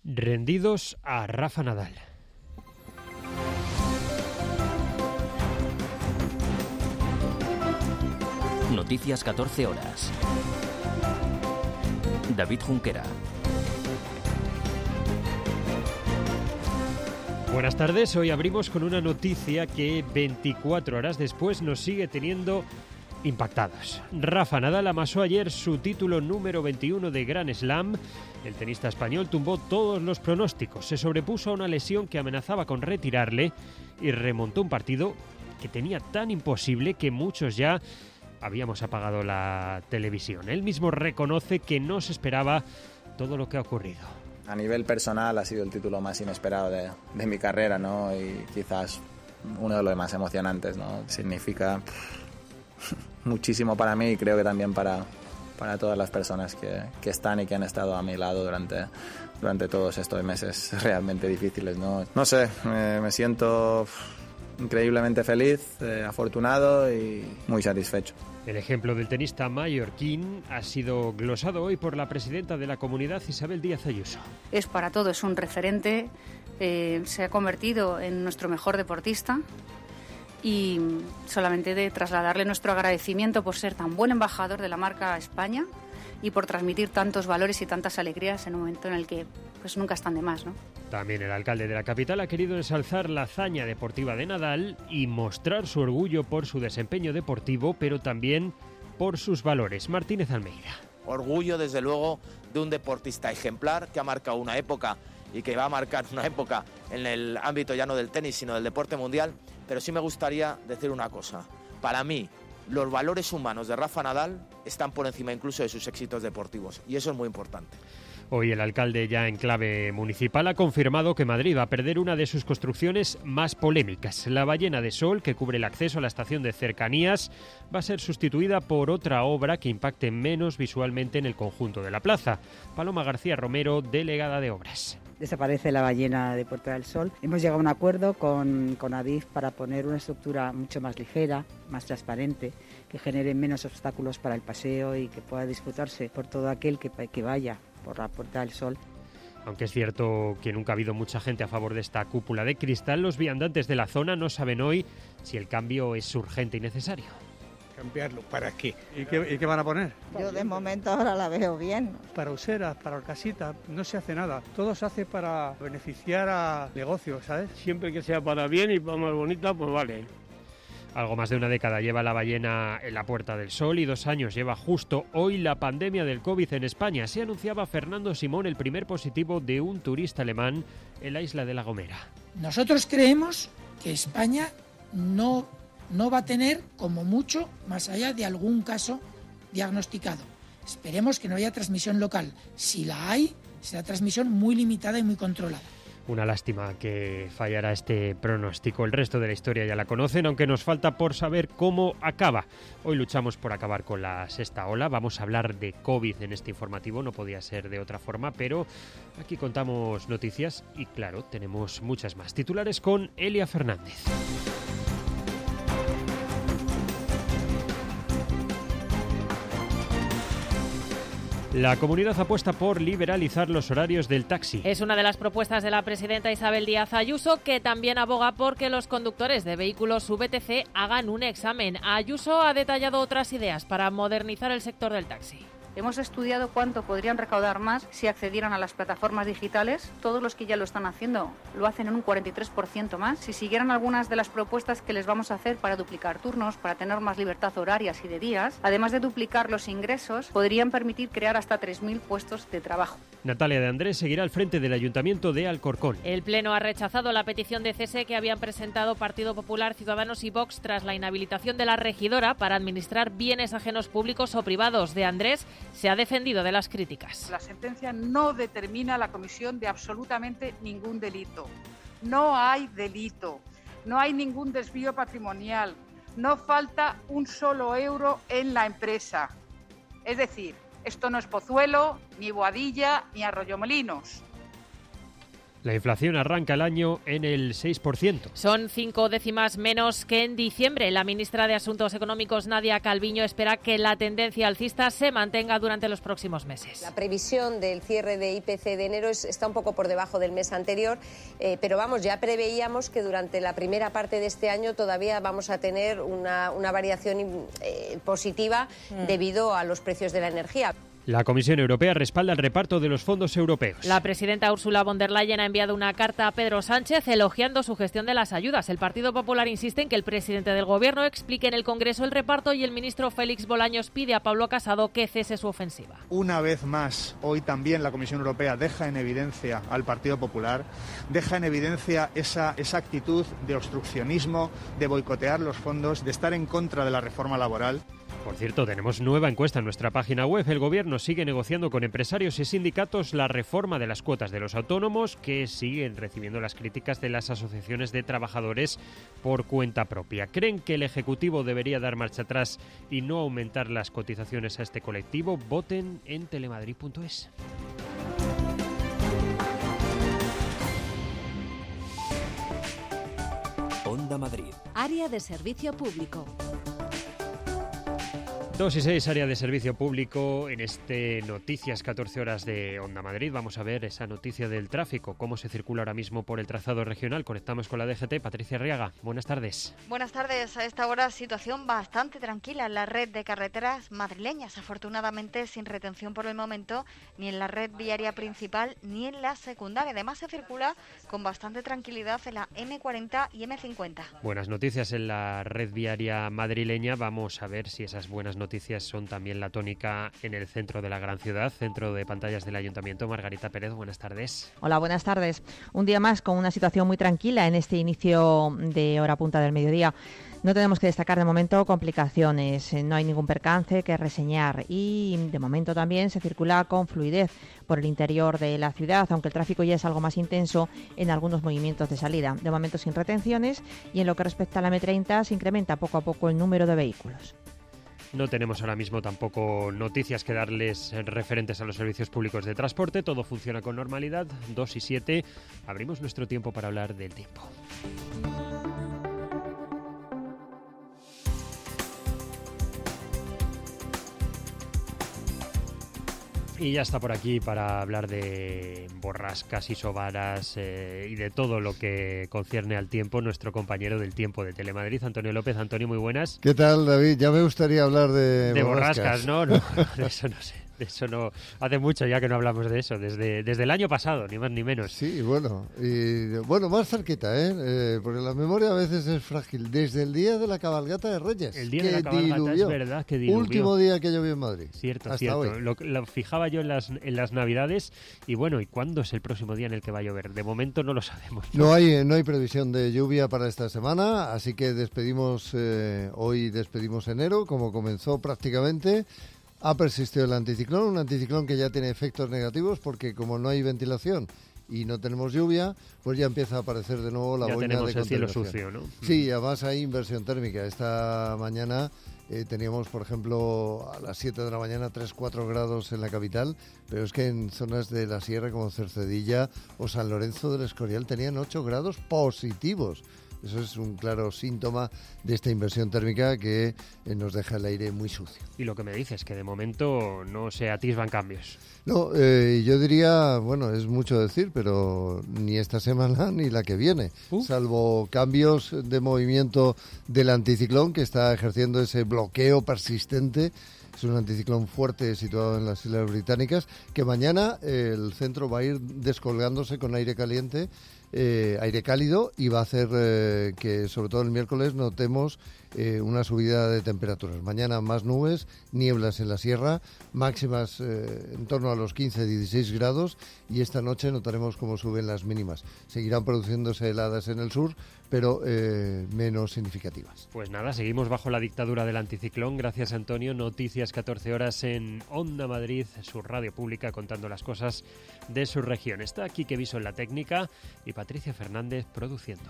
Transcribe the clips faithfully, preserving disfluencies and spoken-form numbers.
Rendidos a Rafa Nadal. Noticias catorce horas. David Junquera. Buenas tardes, hoy abrimos con una noticia que veinticuatro horas después nos sigue teniendo impactados. Rafa Nadal amasó ayer su título número veintiuno de Grand Slam. El tenista español tumbó todos los pronósticos, se sobrepuso a una lesión que amenazaba con retirarle y remontó un partido que tenía tan imposible que muchos ya habíamos apagado la televisión. Él mismo reconoce que no se esperaba todo lo que ha ocurrido. A nivel personal ha sido el título más inesperado de, de mi carrera, ¿no? Y quizás uno de los más emocionantes, ¿no? Significa pff, muchísimo para mí y creo que también para, para todas las personas que, que están y que han estado a mi lado durante, durante todos estos meses realmente difíciles, ¿no? No sé, me, me siento pff, increíblemente feliz, eh, afortunado y muy satisfecho. El ejemplo del tenista mallorquín ha sido glosado hoy por la presidenta de la comunidad, Isabel Díaz Ayuso. Es para todos un referente, eh, se ha convertido en nuestro mejor deportista y solamente de trasladarle nuestro agradecimiento por ser tan buen embajador de la marca España y por transmitir tantos valores y tantas alegrías en un momento en el que pues nunca están de más, ¿no? También el alcalde de la capital ha querido ensalzar la hazaña deportiva de Nadal y mostrar su orgullo por su desempeño deportivo, pero también por sus valores. Martínez Almeida. Orgullo, desde luego, de un deportista ejemplar que ha marcado una época y que va a marcar una época en el ámbito ya no del tenis, sino del deporte mundial. Pero sí me gustaría decir una cosa. Para mí, los valores humanos de Rafa Nadal están por encima incluso de sus éxitos deportivos, y eso es muy importante. Hoy el alcalde, ya en clave municipal, ha confirmado que Madrid va a perder una de sus construcciones más polémicas. La ballena de sol, que cubre el acceso a la estación de cercanías, va a ser sustituida por otra obra que impacte menos visualmente en el conjunto de la plaza. Paloma García Romero, delegada de Obras. Desaparece la ballena de Puerta del Sol. Hemos llegado a un acuerdo con, con Adif para poner una estructura mucho más ligera, más transparente, que genere menos obstáculos para el paseo y que pueda disfrutarse por todo aquel que, que vaya por la Puerta del Sol. Aunque es cierto que nunca ha habido mucha gente a favor de esta cúpula de cristal, los viandantes de la zona no saben hoy si el cambio es urgente y necesario. ¿Cambiarlo para qué? ¿Y qué, y qué van a poner? Yo de momento ahora la veo bien. Para useras, para casitas, no se hace nada. Todo se hace para beneficiar a negocios, ¿sabes? Siempre que sea para bien y para más bonita, pues vale. Algo más de una década lleva la ballena en la Puerta del Sol y dos años lleva justo hoy la pandemia del COVID en España. Se anunciaba Fernando Simón el primer positivo de un turista alemán en la isla de La Gomera. Nosotros creemos que España no, no va a tener, como mucho, más allá de algún caso diagnosticado. Esperemos que no haya transmisión local. Si la hay, será transmisión muy limitada y muy controlada. Una lástima que fallara este pronóstico. El resto de la historia ya la conocen, aunque nos falta por saber cómo acaba. Hoy luchamos por acabar con la sexta ola. Vamos a hablar de COVID en este informativo, no podía ser de otra forma, pero aquí contamos noticias y, claro, tenemos muchas más. Titulares con Elia Fernández. La comunidad apuesta por liberalizar los horarios del taxi. Es una de las propuestas de la presidenta Isabel Díaz Ayuso, que también aboga por que los conductores de vehículos V T C hagan un examen. Ayuso ha detallado otras ideas para modernizar el sector del taxi. Hemos estudiado cuánto podrían recaudar más si accedieran a las plataformas digitales. Todos los que ya lo están haciendo lo hacen en un cuarenta y tres por ciento más. Si siguieran algunas de las propuestas que les vamos a hacer para duplicar turnos, para tener más libertad horarias y de días, además de duplicar los ingresos, podrían permitir crear hasta tres mil puestos de trabajo. Natalia de Andrés seguirá al frente del Ayuntamiento de Alcorcón. El Pleno ha rechazado la petición de cese que habían presentado Partido Popular, Ciudadanos y Vox tras la inhabilitación de la regidora para administrar bienes ajenos públicos o privados. De Andrés se ha defendido de las críticas. La sentencia no determina la comisión de absolutamente ningún delito. No hay delito, no hay ningún desvío patrimonial, no falta un solo euro en la empresa. Es decir, esto no es Pozuelo, ni Boadilla, ni Arroyomolinos. La inflación arranca el año en el seis por ciento. Son cinco décimas menos que en diciembre. La ministra de Asuntos Económicos, Nadia Calviño, espera que la tendencia alcista se mantenga durante los próximos meses. La previsión del cierre de I P C de enero es, está un poco por debajo del mes anterior, eh, pero vamos, ya preveíamos que durante la primera parte de este año todavía vamos a tener una, una variación eh, positiva mm. debido a los precios de la energía. La Comisión Europea respalda el reparto de los fondos europeos. La presidenta Ursula von der Leyen ha enviado una carta a Pedro Sánchez elogiando su gestión de las ayudas. El Partido Popular insiste en que el presidente del Gobierno explique en el Congreso el reparto y el ministro Félix Bolaños pide a Pablo Casado que cese su ofensiva. Una vez más, hoy también la Comisión Europea deja en evidencia al Partido Popular, deja en evidencia esa, esa actitud de obstruccionismo, de boicotear los fondos, de estar en contra de la reforma laboral. Por cierto, tenemos nueva encuesta en nuestra página web. El Gobierno sigue negociando con empresarios y sindicatos la reforma de las cuotas de los autónomos, que siguen recibiendo las críticas de las asociaciones de trabajadores por cuenta propia. ¿Creen que el Ejecutivo debería dar marcha atrás y no aumentar las cotizaciones a este colectivo? Voten en telemadrid punto es. Onda Madrid. Área de servicio público. dos y seis, área de servicio público. En este Noticias catorce horas de Onda Madrid vamos a ver esa noticia del tráfico, cómo se circula ahora mismo por el trazado regional. Conectamos con la D G T. Patricia Arriaga, buenas tardes. Buenas tardes. A esta hora situación bastante tranquila en la red de carreteras madrileñas, afortunadamente sin retención por el momento, ni en la red viaria principal ni en la secundaria. Además se circula con bastante tranquilidad en la eme cuarenta y eme cincuenta. Buenas noticias en la red viaria madrileña. Vamos a ver si esas buenas noticias noticias son también la tónica en el centro de la gran ciudad, centro de pantallas del Ayuntamiento. Margarita Pérez, buenas tardes. Hola, buenas tardes. Un día más con una situación muy tranquila en este inicio de hora punta del mediodía. No tenemos que destacar de momento complicaciones, no hay ningún percance que reseñar y de momento también se circula con fluidez por el interior de la ciudad, aunque el tráfico ya es algo más intenso en algunos movimientos de salida. De momento sin retenciones y en lo que respecta a la eme treinta se incrementa poco a poco el número de vehículos. No tenemos ahora mismo tampoco noticias que darles referentes a los servicios públicos de transporte. Todo funciona con normalidad. dos y siete. Abrimos nuestro tiempo para hablar del tiempo. Y ya está por aquí para hablar de borrascas y sobaras eh, y de todo lo que concierne al tiempo, nuestro compañero del tiempo de Telemadrid, Antonio López. Antonio, muy buenas. ¿Qué tal, David? Ya me gustaría hablar de, de borrascas. borrascas. No, no, de eso no sé. Eso no, hace mucho ya que no hablamos de eso, desde, desde el año pasado, ni más ni menos. Sí, bueno, y bueno, más cerquita, ¿eh? eh porque la memoria a veces es frágil. Desde el día de la cabalgata de Reyes. El día de la cabalgata, diluvió. Es verdad que diluvió. Último día que llovió en Madrid. Cierto, hasta cierto. Hoy. Lo, lo fijaba yo en las, en las Navidades y bueno, ¿y cuándo es el próximo día en el que va a llover? De momento no lo sabemos. No, no hay, no hay previsión de lluvia para esta semana, así que despedimos, eh, hoy despedimos enero, como comenzó prácticamente. Ha persistido el anticiclón, un anticiclón que ya tiene efectos negativos porque como no hay ventilación y no tenemos lluvia, pues ya empieza a aparecer de nuevo la ya boina tenemos de el cielo contaminación. sucio, ¿no? Sí, además hay inversión térmica. Esta mañana eh, teníamos, por ejemplo, a las siete de la mañana tres cuatro grados en la capital, pero es que en zonas de la sierra como Cercedilla o San Lorenzo del Escorial tenían ocho grados positivos. Eso es un claro síntoma de esta inversión térmica que eh, nos deja el aire muy sucio. Y lo que me dices, que de momento no se atisban cambios. No, eh, yo diría, bueno, es mucho decir, pero ni esta semana ni la que viene, uh. salvo cambios de movimiento del anticiclón que está ejerciendo ese bloqueo persistente. Es un anticiclón fuerte situado en las Islas Británicas, que mañana eh, el centro va a ir descolgándose con aire caliente, eh, aire cálido, y va a hacer eh, que, sobre todo el miércoles, notemos eh, una subida de temperaturas. Mañana más nubes, nieblas en la sierra, máximas eh, en torno a los quince a dieciséis grados, y esta noche notaremos cómo suben las mínimas. Seguirán produciéndose heladas en el sur, pero eh, menos significativas. Pues nada, seguimos bajo la dictadura del anticiclón. Gracias, Antonio. Noticias catorce horas en Onda Madrid, su radio pública, contando las cosas de su región. Está Quique Viso en la técnica y Patricia Fernández produciendo.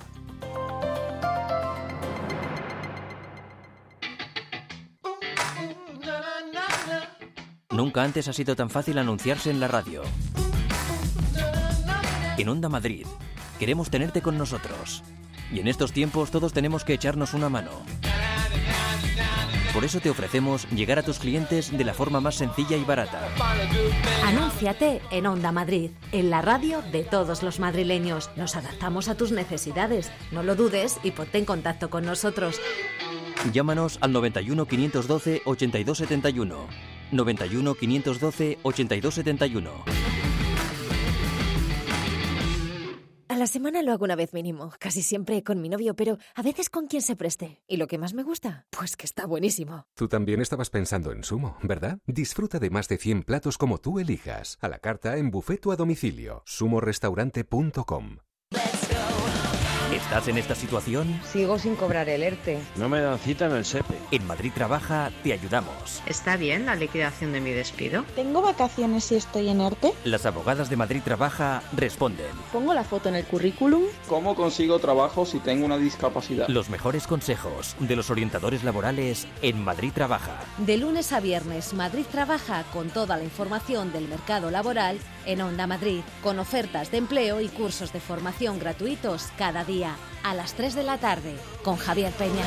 Nunca antes ha sido tan fácil anunciarse en la radio. En Onda Madrid, queremos tenerte con nosotros. Y en estos tiempos todos tenemos que echarnos una mano. Por eso te ofrecemos llegar a tus clientes de la forma más sencilla y barata. Anúnciate en Onda Madrid, en la radio de todos los madrileños. Nos adaptamos a tus necesidades. No lo dudes y ponte en contacto con nosotros. Llámanos al noventa y uno, quinientos doce, ochenta y dos setenta y uno. noventa y uno, quinientos doce, ochenta y dos setenta y uno. A la semana lo hago una vez mínimo, casi siempre con mi novio, pero a veces con quien se preste. ¿Y lo que más me gusta? Pues que está buenísimo. Tú también estabas pensando en Sumo, ¿verdad? Disfruta de más de cien platos como tú elijas. A la carta, en buffet o a domicilio. sumo restaurante punto com. ¿Estás en esta situación? Sigo sin cobrar el ERTE. No me dan cita en el SEPE. En Madrid Trabaja te ayudamos. ¿Está bien la liquidación de mi despido? ¿Tengo vacaciones si estoy en ERTE? Las abogadas de Madrid Trabaja responden. ¿Pongo la foto en el currículum? ¿Cómo consigo trabajo si tengo una discapacidad? Los mejores consejos de los orientadores laborales en Madrid Trabaja. De lunes a viernes, Madrid Trabaja con toda la información del mercado laboral en Onda Madrid, con ofertas de empleo y cursos de formación gratuitos cada día a las tres de la tarde con Javier Peña.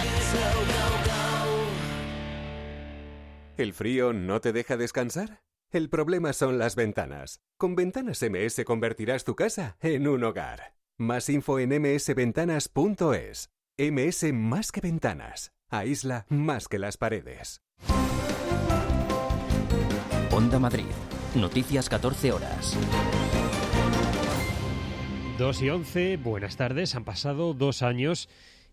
¿El frío no te deja descansar? El problema son las ventanas. Con Ventanas M S convertirás tu casa en un hogar. Más info en eme ese ventanas punto es. M S más que ventanas. Aísla más que las paredes. Onda Madrid. Noticias catorce horas. dos y once, buenas tardes. Han pasado dos años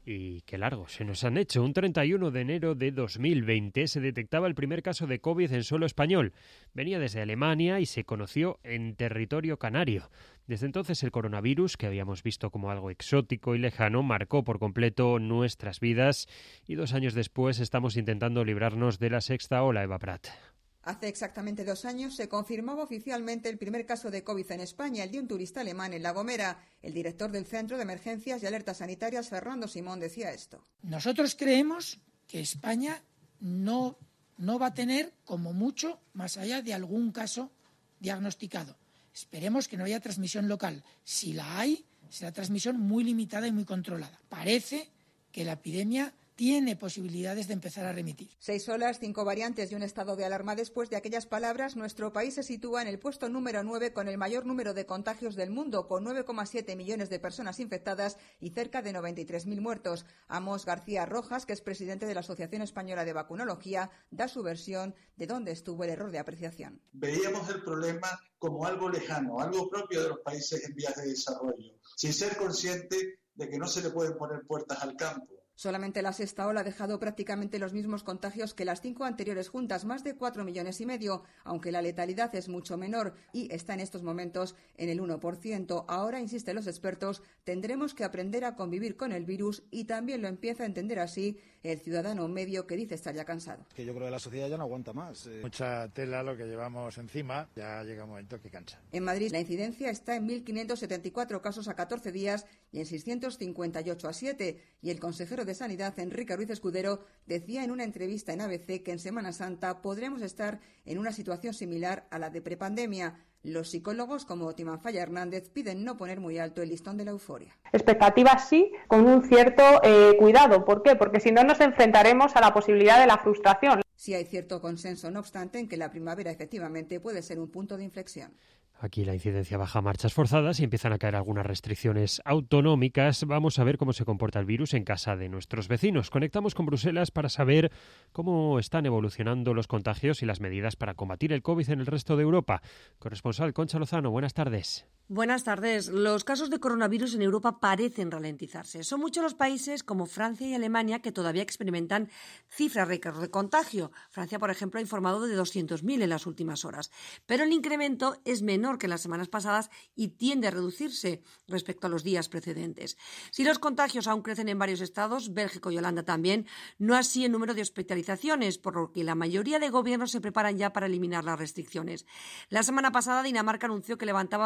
y qué largo se nos han hecho. Un treinta y uno de enero de dos mil veinte se detectaba el primer caso de COVID en suelo español. Venía desde Alemania y se conoció en territorio canario. Desde entonces el coronavirus, que habíamos visto como algo exótico y lejano, marcó por completo nuestras vidas y dos años después estamos intentando librarnos de la sexta ola. Eva Prat. Hace exactamente dos años se confirmaba oficialmente el primer caso de COVID en España, el de un turista alemán en La Gomera. El director del Centro de Emergencias y Alertas Sanitarias, Fernando Simón, decía esto. Nosotros creemos que España no, no va a tener, como mucho, más allá de algún caso diagnosticado. Esperemos que no haya transmisión local. Si la hay, será transmisión muy limitada y muy controlada. Parece que la epidemia tiene posibilidades de empezar a remitir. Seis olas, cinco variantes y un estado de alarma después de aquellas palabras, nuestro país se sitúa en el puesto número nueve con el mayor número de contagios del mundo, con nueve coma siete millones de personas infectadas y cerca de noventa y tres mil muertos. Amos García Rojas, que es presidente de la Asociación Española de Vacunología, da su versión de dónde estuvo el error de apreciación. Veíamos el problema como algo lejano, algo propio de los países en vías de desarrollo, sin ser consciente de que no se le pueden poner puertas al campo. Solamente la sexta ola ha dejado prácticamente los mismos contagios que las cinco anteriores juntas, más de cuatro millones y medio, aunque la letalidad es mucho menor y está en estos momentos en el uno por ciento. Ahora, insisten los expertos, tendremos que aprender a convivir con el virus y también lo empieza a entender así el ciudadano medio que dice estar ya cansado. Que yo creo que la sociedad ya no aguanta más. Eh. Mucha tela lo que llevamos encima, ya llega un momento que cansa. En Madrid la incidencia está en mil quinientos setenta y cuatro casos a catorce días y en seiscientos cincuenta y ocho a siete, y el consejero de Sanidad, Enrique Ruiz Escudero, decía en una entrevista en A B C que en Semana Santa podremos estar en una situación similar a la de prepandemia. Los psicólogos, como Timanfaya Hernández, piden no poner muy alto el listón de la euforia. Expectativas sí, con un cierto eh, cuidado. ¿Por qué? Porque si no nos enfrentaremos a la posibilidad de la frustración. Sí hay cierto consenso, no obstante, en que la primavera efectivamente puede ser un punto de inflexión. Aquí la incidencia baja a marchas forzadas y empiezan a caer algunas restricciones autonómicas. Vamos a ver cómo se comporta el virus en casa de nuestros vecinos. Conectamos con Bruselas para saber cómo están evolucionando los contagios y las medidas para combatir el COVID en el resto de Europa. Corresponsal Concha Lozano, buenas tardes. Buenas tardes. Los casos de coronavirus en Europa parecen ralentizarse. Son muchos los países como Francia y Alemania que todavía experimentan cifras récord de contagio. Francia, por ejemplo, ha informado de doscientos mil en las últimas horas. Pero el incremento es menor que en las semanas pasadas y tiende a reducirse respecto a los días precedentes. Si los contagios aún crecen en varios estados, Bélgica y Holanda también, no así el número de hospitalizaciones, por lo que la mayoría de gobiernos se preparan ya para eliminar las restricciones. La semana pasada Dinamarca anunció que levantaba todas las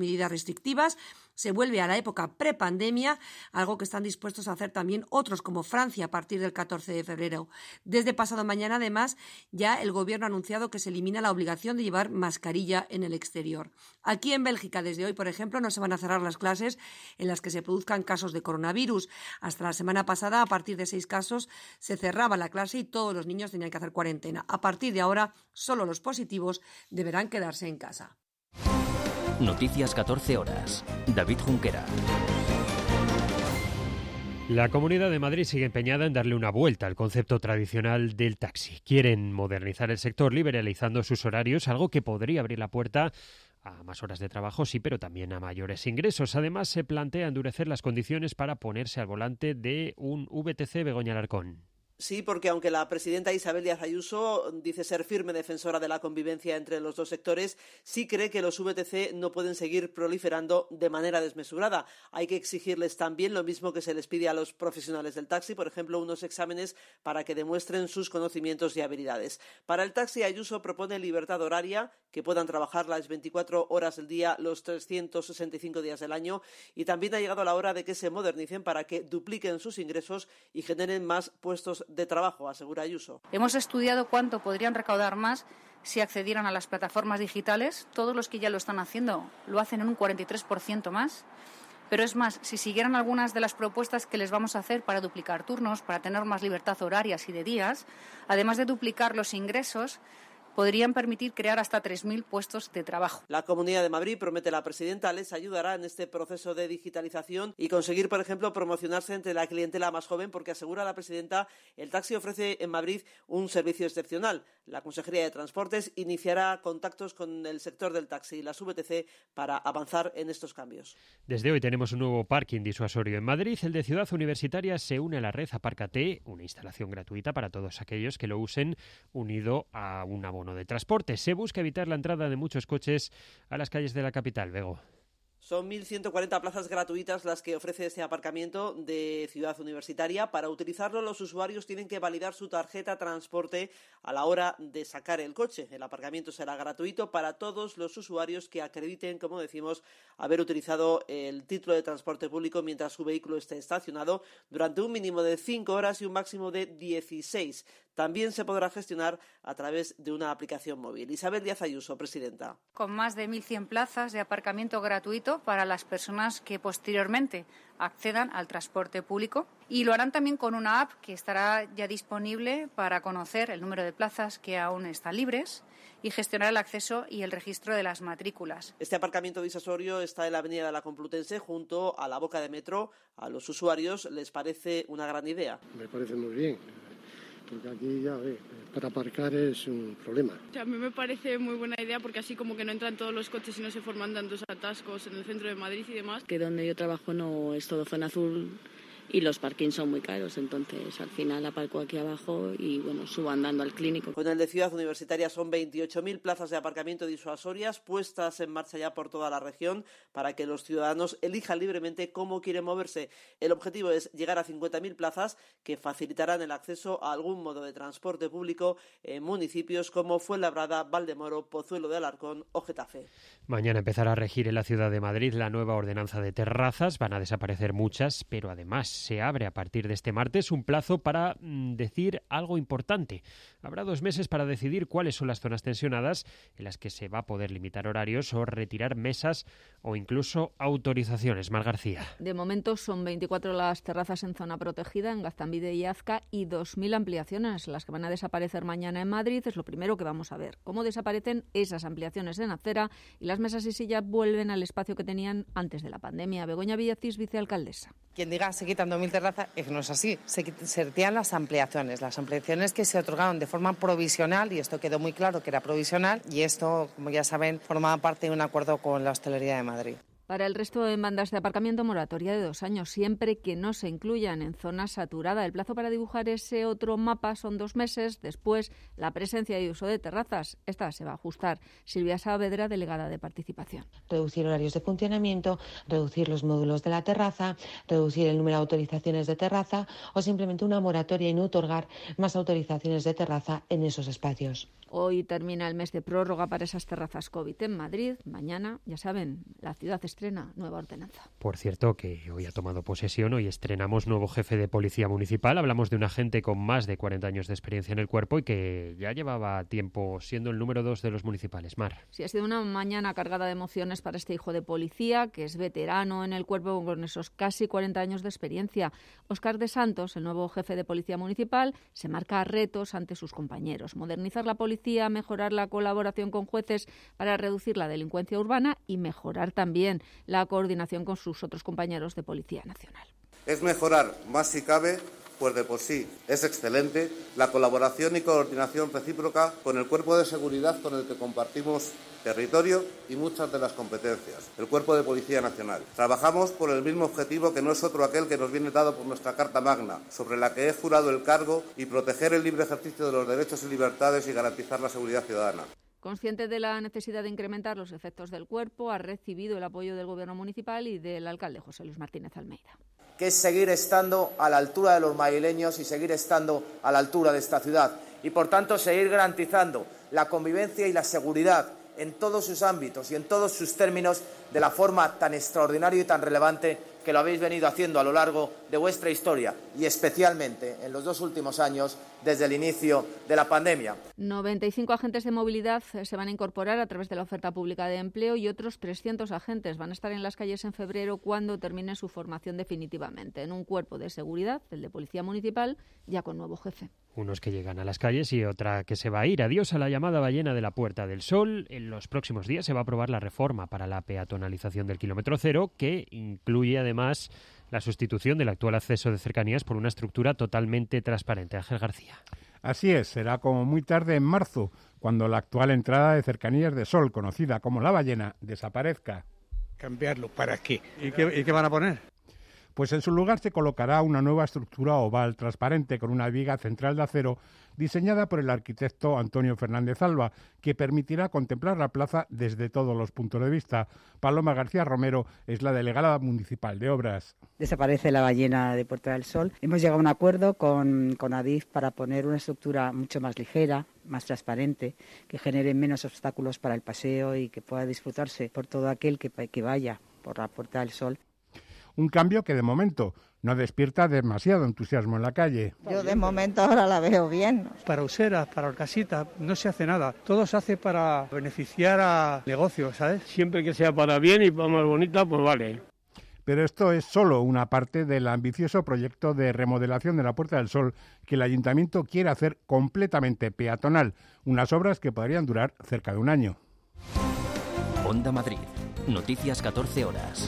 medidas restrictivas. Se vuelve a la época prepandemia, algo que están dispuestos a hacer también otros como Francia a partir del catorce de febrero. Desde pasado mañana, además, ya el Gobierno ha anunciado que se elimina la obligación de llevar mascarilla en el exterior. Aquí en Bélgica, desde hoy, por ejemplo, no se van a cerrar las clases en las que se produzcan casos de coronavirus. Hasta la semana pasada, a partir de seis casos, se cerraba la clase y todos los niños tenían que hacer cuarentena. A partir de ahora, solo los positivos deberán quedarse en casa. Noticias catorce horas. David Junquera. La Comunidad de Madrid sigue empeñada en darle una vuelta al concepto tradicional del taxi. Quieren modernizar el sector liberalizando sus horarios, algo que podría abrir la puerta a más horas de trabajo, sí, pero también a mayores ingresos. Además, se plantea endurecer las condiciones para ponerse al volante de un V T C. Begoña Alarcón. Sí, porque aunque la presidenta Isabel Díaz Ayuso dice ser firme defensora de la convivencia entre los dos sectores, sí cree que los V T C no pueden seguir proliferando de manera desmesurada. Hay que exigirles también lo mismo que se les pide a los profesionales del taxi, por ejemplo, unos exámenes para que demuestren sus conocimientos y habilidades. Para el taxi, Ayuso propone libertad horaria, que puedan trabajar las veinticuatro horas del día, los trescientos sesenta y cinco días del año, y también ha llegado la hora de que se modernicen para que dupliquen sus ingresos y generen más puestos de trabajo, asegura Ayuso. Hemos estudiado cuánto podrían recaudar más si accedieran a las plataformas digitales. Todos los que ya lo están haciendo lo hacen en un cuarenta y tres por ciento más. Pero es más, si siguieran algunas de las propuestas que les vamos a hacer para duplicar turnos, para tener más libertad horarias y de días, además de duplicar los ingresos, podrían permitir crear hasta tres mil puestos de trabajo. La Comunidad de Madrid, promete la presidenta, les ayudará en este proceso de digitalización y conseguir, por ejemplo, promocionarse entre la clientela más joven, porque asegura la presidenta, el taxi ofrece en Madrid un servicio excepcional. La Consejería de Transportes iniciará contactos con el sector del taxi y las V T C para avanzar en estos cambios. Desde hoy tenemos un nuevo parking disuasorio en Madrid. El de Ciudad Universitaria se une a la red Apárcate, una instalación gratuita para todos aquellos que lo usen, unido a un abono de transporte. Se busca evitar la entrada de muchos coches a las calles de la capital. Bego. Son mil ciento cuarenta plazas gratuitas las que ofrece este aparcamiento de Ciudad Universitaria. Para utilizarlo, los usuarios tienen que validar su tarjeta transporte a la hora de sacar el coche. El aparcamiento será gratuito para todos los usuarios que acrediten, como decimos, haber utilizado el título de transporte público mientras su vehículo esté estacionado durante un mínimo de cinco horas y un máximo de dieciséis. También se podrá gestionar a través de una aplicación móvil. Isabel Díaz Ayuso, presidenta. Con más de mil cien plazas de aparcamiento gratuito para las personas que posteriormente accedan al transporte público, y lo harán también con una app que estará ya disponible para conocer el número de plazas que aún están libres y gestionar el acceso y el registro de las matrículas. Este aparcamiento disuasorio está en la avenida de la Complutense, junto a la boca de metro. A los usuarios les parece una gran idea. Me parece muy bien, porque aquí ya ve, para aparcar es un problema. A mí me parece muy buena idea, porque así como que no entran todos los coches y no se forman tantos atascos en el centro de Madrid y demás. Que donde yo trabajo no es todo zona azul y los parkings son muy caros, entonces al final aparco aquí abajo y bueno, subo andando al clínico. Con el de Ciudad Universitaria son veintiocho mil plazas de aparcamiento disuasorias puestas en marcha ya por toda la región para que los ciudadanos elijan libremente cómo quieren moverse. El objetivo es llegar a cincuenta mil plazas que facilitarán el acceso a algún modo de transporte público en municipios como Fuenlabrada, Valdemoro, Pozuelo de Alarcón o Getafe. Mañana empezará a regir en la ciudad de Madrid la nueva ordenanza de terrazas. Van a desaparecer muchas, pero además se abre a partir de este martes un plazo para mm, decir algo importante. Habrá dos meses para decidir cuáles son las zonas tensionadas en las que se va a poder limitar horarios o retirar mesas o incluso autorizaciones. Mar García. De momento son veinticuatro las terrazas en zona protegida en Gaztambide y Azca y dos mil ampliaciones las que van a desaparecer mañana en Madrid. Es lo primero que vamos a ver. Cómo desaparecen esas ampliaciones en acera y las mesas y sillas vuelven al espacio que tenían antes de la pandemia. Begoña Villacís, vicealcaldesa. Quien diga se quitan dos mil terrazas, es que no es así. Se, se retiran las ampliaciones, las ampliaciones que se otorgaron de forma provisional, y esto quedó muy claro que era provisional, y esto, como ya saben, formaba parte de un acuerdo con la hostelería de Madrid. Para el resto en bandas de aparcamiento, moratoria de dos años, siempre que no se incluyan en zona saturada. El plazo para dibujar ese otro mapa son dos meses. Después, la presencia y uso de terrazas. Esta se va a ajustar. Silvia Saavedra, delegada de participación. Reducir horarios de funcionamiento, reducir los módulos de la terraza, reducir el número de autorizaciones de terraza o simplemente una moratoria y no otorgar más autorizaciones de terraza en esos espacios. Hoy termina el mes de prórroga para esas terrazas COVID en Madrid. Mañana, ya saben, la ciudad estrena nueva ordenanza. Por cierto, que hoy ha tomado posesión, hoy estrenamos nuevo jefe de Policía Municipal. Hablamos de un agente con más de cuarenta años de experiencia en el cuerpo y que ya llevaba tiempo siendo el número dos de los municipales. Mar. Sí, ha sido una mañana cargada de emociones para este hijo de policía, que es veterano en el cuerpo con esos casi cuarenta años de experiencia. Óscar de Santos, el nuevo jefe de Policía Municipal, se marca retos ante sus compañeros. Modernizar la policía, mejorar la colaboración con jueces para reducir la delincuencia urbana y mejorar también la coordinación con sus otros compañeros de Policía Nacional. Es mejorar, más si cabe, pues de por sí es excelente, la colaboración y coordinación recíproca con el Cuerpo de Seguridad con el que compartimos territorio y muchas de las competencias, el Cuerpo de Policía Nacional. Trabajamos por el mismo objetivo que no es otro aquel que nos viene dado por nuestra Carta Magna, sobre la que he jurado el cargo y proteger el libre ejercicio de los derechos y libertades y garantizar la seguridad ciudadana. Consciente de la necesidad de incrementar los efectos del cuerpo, ha recibido el apoyo del Gobierno municipal y del alcalde José Luis Martínez Almeida. Que es seguir estando a la altura de los madrileños y seguir estando a la altura de esta ciudad. Y, por tanto, seguir garantizando la convivencia y la seguridad en todos sus ámbitos y en todos sus términos de la forma tan extraordinaria y tan relevante que lo habéis venido haciendo a lo largo de vuestra historia y especialmente en los dos últimos años desde el inicio de la pandemia. noventa y cinco agentes de movilidad se van a incorporar a través de la oferta pública de empleo y otros trescientos agentes van a estar en las calles en febrero cuando termine su formación definitivamente en un cuerpo de seguridad, el de Policía Municipal, ya con nuevo jefe. Unos que llegan a las calles y otra que se va a ir. Adiós a la llamada ballena de la Puerta del Sol. En los próximos días se va a aprobar la reforma para la peatonalización del kilómetro cero, que incluye además la sustitución del actual acceso de cercanías por una estructura totalmente transparente. Ángel García. Así es, será como muy tarde en marzo, cuando la actual entrada de cercanías de Sol, conocida como La Ballena, desaparezca. ¿Cambiarlo para qué? ¿Y qué, y qué van a poner? Pues en su lugar se colocará una nueva estructura oval transparente con una viga central de acero diseñada por el arquitecto Antonio Fernández Alba, que permitirá contemplar la plaza desde todos los puntos de vista. Paloma García Romero es la delegada municipal de Obras. Desaparece la ballena de Puerta del Sol. Hemos llegado a un acuerdo con, con Adif para poner una estructura mucho más ligera, más transparente, que genere menos obstáculos para el paseo y que pueda disfrutarse por todo aquel que, que vaya por la Puerta del Sol. Un cambio que de momento no despierta demasiado entusiasmo en la calle. Yo de momento ahora la veo bien. Para Useras, para Orcasitas, no se hace nada. Todo se hace para beneficiar a negocios, ¿sabes? Siempre que sea para bien y para más bonita, pues vale. Pero esto es solo una parte del ambicioso proyecto de remodelación de la Puerta del Sol que el Ayuntamiento quiere hacer completamente peatonal, unas obras que podrían durar cerca de un año. Onda Madrid, noticias catorce horas.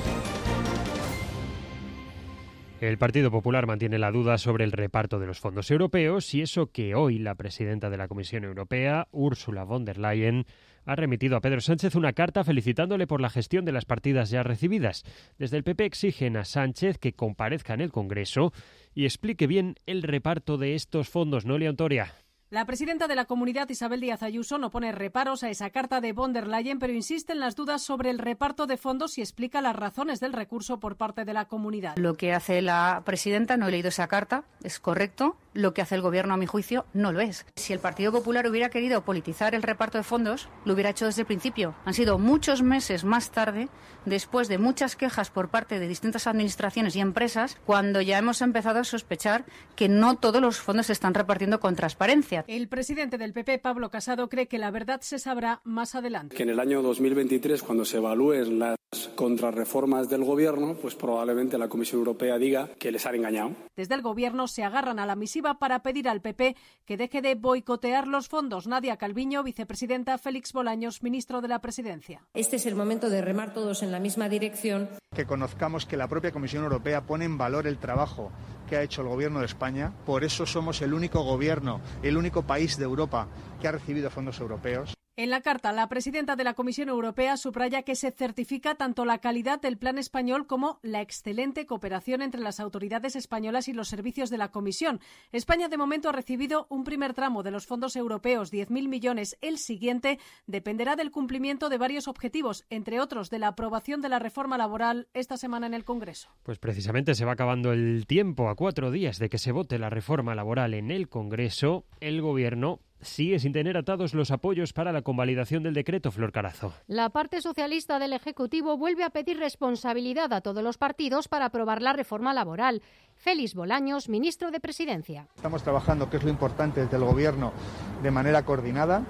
El Partido Popular mantiene la duda sobre el reparto de los fondos europeos y eso que hoy la presidenta de la Comisión Europea, Ursula von der Leyen, ha remitido a Pedro Sánchez una carta felicitándole por la gestión de las partidas ya recibidas. Desde el P P exigen a Sánchez que comparezca en el Congreso y explique bien el reparto de estos fondos. Noelia Ontoria. La presidenta de la Comunidad, Isabel Díaz Ayuso, no pone reparos a esa carta de von der Leyen, pero insiste en las dudas sobre el reparto de fondos y explica las razones del recurso por parte de la comunidad. Lo que hace la presidenta, no he leído esa carta, es correcto. Lo que hace el Gobierno, a mi juicio, no lo es. Si el Partido Popular hubiera querido politizar el reparto de fondos, lo hubiera hecho desde el principio. Han sido muchos meses más tarde, después de muchas quejas por parte de distintas administraciones y empresas, cuando ya hemos empezado a sospechar que no todos los fondos se están repartiendo con transparencia. El presidente del P P, Pablo Casado, cree que la verdad se sabrá más adelante. Que en el año dos mil veintitrés, cuando se evalúen las contrarreformas del Gobierno, pues probablemente la Comisión Europea diga que les han engañado. Desde el Gobierno se agarran a la misiva para pedir al P P que deje de boicotear los fondos. Nadia Calviño, vicepresidenta, Félix Bolaños, ministro de la Presidencia. Este es el momento de remar todos en la misma dirección. Que conozcamos que la propia Comisión Europea pone en valor el trabajo que ha hecho el Gobierno de España. Por eso somos el único gobierno, el único país de Europa que ha recibido fondos europeos. En la carta, la presidenta de la Comisión Europea subraya que se certifica tanto la calidad del plan español como la excelente cooperación entre las autoridades españolas y los servicios de la Comisión. España, de momento, ha recibido un primer tramo de los fondos europeos, diez mil millones. El siguiente dependerá del cumplimiento de varios objetivos, entre otros de la aprobación de la reforma laboral esta semana en el Congreso. Pues precisamente se va acabando el tiempo. A cuatro días de que se vote la reforma laboral en el Congreso, el Gobierno sigue sin tener atados los apoyos para la convalidación del decreto. Flor Carazo. La parte socialista del Ejecutivo vuelve a pedir responsabilidad a todos los partidos para aprobar la reforma laboral. Félix Bolaños, ministro de Presidencia. Estamos trabajando, que es lo importante, desde el Gobierno de manera coordinada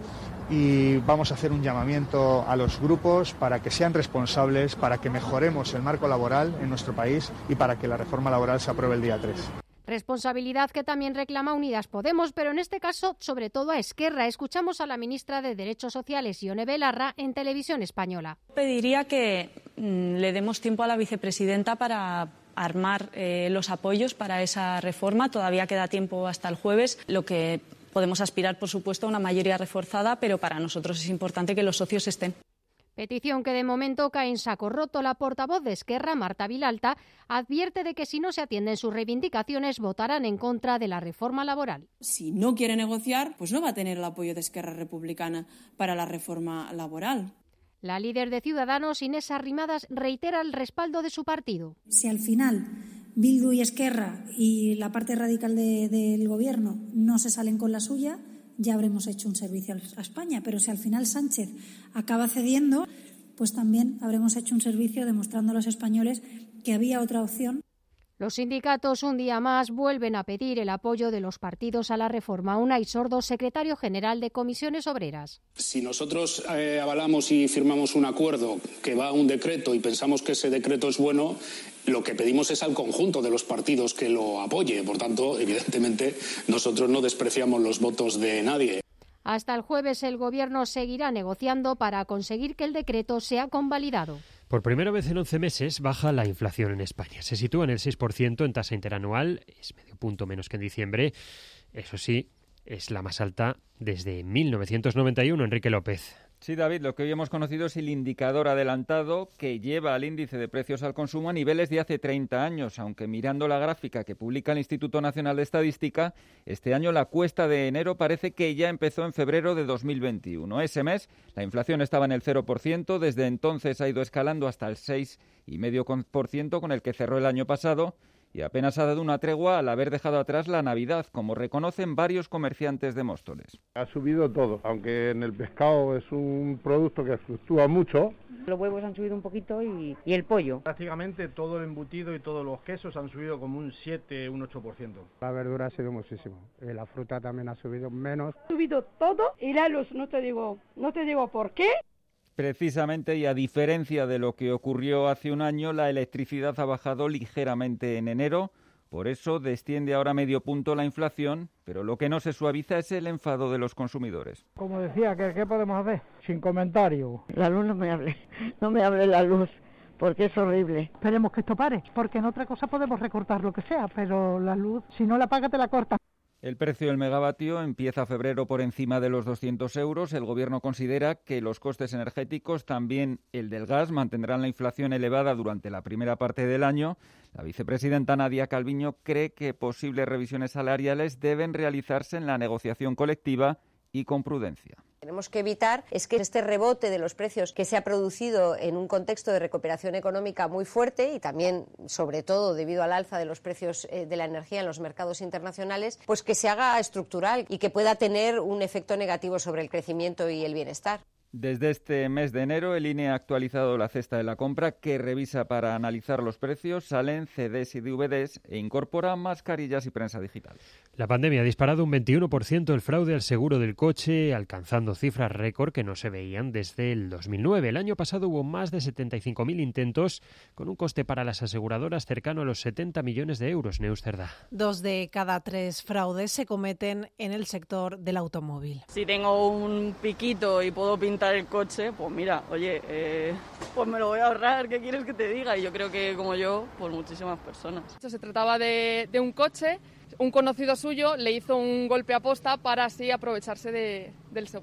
y vamos a hacer un llamamiento a los grupos para que sean responsables, para que mejoremos el marco laboral en nuestro país y para que la reforma laboral se apruebe el día tres. Responsabilidad que también reclama Unidas Podemos, pero en este caso sobre todo a Esquerra. Escuchamos a la ministra de Derechos Sociales, Ione Belarra, en Televisión Española. Pediría que mmm, le demos tiempo a la vicepresidenta para armar eh, los apoyos para esa reforma. Todavía queda tiempo hasta el jueves. Lo que podemos aspirar, por supuesto, a una mayoría reforzada, pero para nosotros es importante que los socios estén. Petición que de momento cae en saco roto. La portavoz de Esquerra, Marta Vilalta, advierte de que si no se atienden sus reivindicaciones votarán en contra de la reforma laboral. Si no quiere negociar, pues no va a tener el apoyo de Esquerra Republicana para la reforma laboral. La líder de Ciudadanos, Inés Arrimadas, reitera el respaldo de su partido. Si al final Bildu y Esquerra y la parte radical de, del Gobierno no se salen con la suya, ya habremos hecho un servicio a España, pero si al final Sánchez acaba cediendo, pues también habremos hecho un servicio demostrando a los españoles que había otra opción. Los sindicatos un día más vuelven a pedir el apoyo de los partidos a la reforma. Unai Sordo, secretario general de Comisiones Obreras. Si nosotros eh, avalamos y firmamos un acuerdo que va a un decreto y pensamos que ese decreto es bueno, lo que pedimos es al conjunto de los partidos que lo apoye. Por tanto, evidentemente, nosotros no despreciamos los votos de nadie. Hasta el jueves el Gobierno seguirá negociando para conseguir que el decreto sea convalidado. Por primera vez en once meses baja la inflación en España. Se sitúa en el seis por ciento en tasa interanual, es medio punto menos que en diciembre. Eso sí, es la más alta desde mil novecientos noventa y uno. Enrique López. Sí, David, lo que hoy hemos conocido es el indicador adelantado que lleva al índice de precios al consumo a niveles de hace treinta años, aunque mirando la gráfica que publica el Instituto Nacional de Estadística, este año la cuesta de enero parece que ya empezó en febrero de dos mil veintiuno. Ese mes la inflación estaba en el cero por ciento, desde entonces ha ido escalando hasta el seis coma cinco por ciento con el que cerró el año pasado, y apenas ha dado una tregua al haber dejado atrás la Navidad, como reconocen varios comerciantes de Móstoles. Ha subido todo, aunque en el pescado es un producto que fluctúa mucho. Los huevos han subido un poquito y, y el pollo. Prácticamente todo el embutido y todos los quesos han subido como un siete, un ocho por ciento. La verdura ha sido muchísimo, y la fruta también ha subido menos. Ha subido todo y la luz, no te digo, no te digo por qué. Precisamente, y a diferencia de lo que ocurrió hace un año, la electricidad ha bajado ligeramente en enero. Por eso desciende ahora medio punto la inflación, pero lo que no se suaviza es el enfado de los consumidores. Como decía, ¿qué, qué podemos hacer? Sin comentario. La luz no me hable, no me hable la luz, porque es horrible. Esperemos que esto pare, porque en otra cosa podemos recortar lo que sea, pero la luz, si no la paga, te la corta. El precio del megavatio empieza febrero por encima de los doscientos euros. El Gobierno considera que los costes energéticos, también el del gas, mantendrán la inflación elevada durante la primera parte del año. La vicepresidenta Nadia Calviño cree que posibles revisiones salariales deben realizarse en la negociación colectiva y con prudencia. Tenemos que evitar es que este rebote de los precios que se ha producido en un contexto de recuperación económica muy fuerte y también, sobre todo, debido al alza de los precios de la energía en los mercados internacionales, pues que se haga estructural y que pueda tener un efecto negativo sobre el crecimiento y el bienestar. Desde este mes de enero, el I N E ha actualizado la cesta de la compra que revisa para analizar los precios, salen C Ds y D V Ds e incorpora mascarillas y prensa digital. La pandemia ha disparado un veintiuno por ciento el fraude al seguro del coche, alcanzando cifras récord que no se veían desde el dos mil nueve. El año pasado hubo más de setenta y cinco mil intentos, con un coste para las aseguradoras cercano a los setenta millones de euros. Neus Cerdá. Dos de cada tres fraudes se cometen en el sector del automóvil. Si tengo un piquito y puedo pintar el coche, pues mira, oye, eh, pues me lo voy a ahorrar, ¿qué quieres que te diga? Y yo creo que como yo, pues muchísimas personas. Se trataba de, de un coche, un conocido suyo le hizo un golpe a posta para así aprovecharse de, del seguro.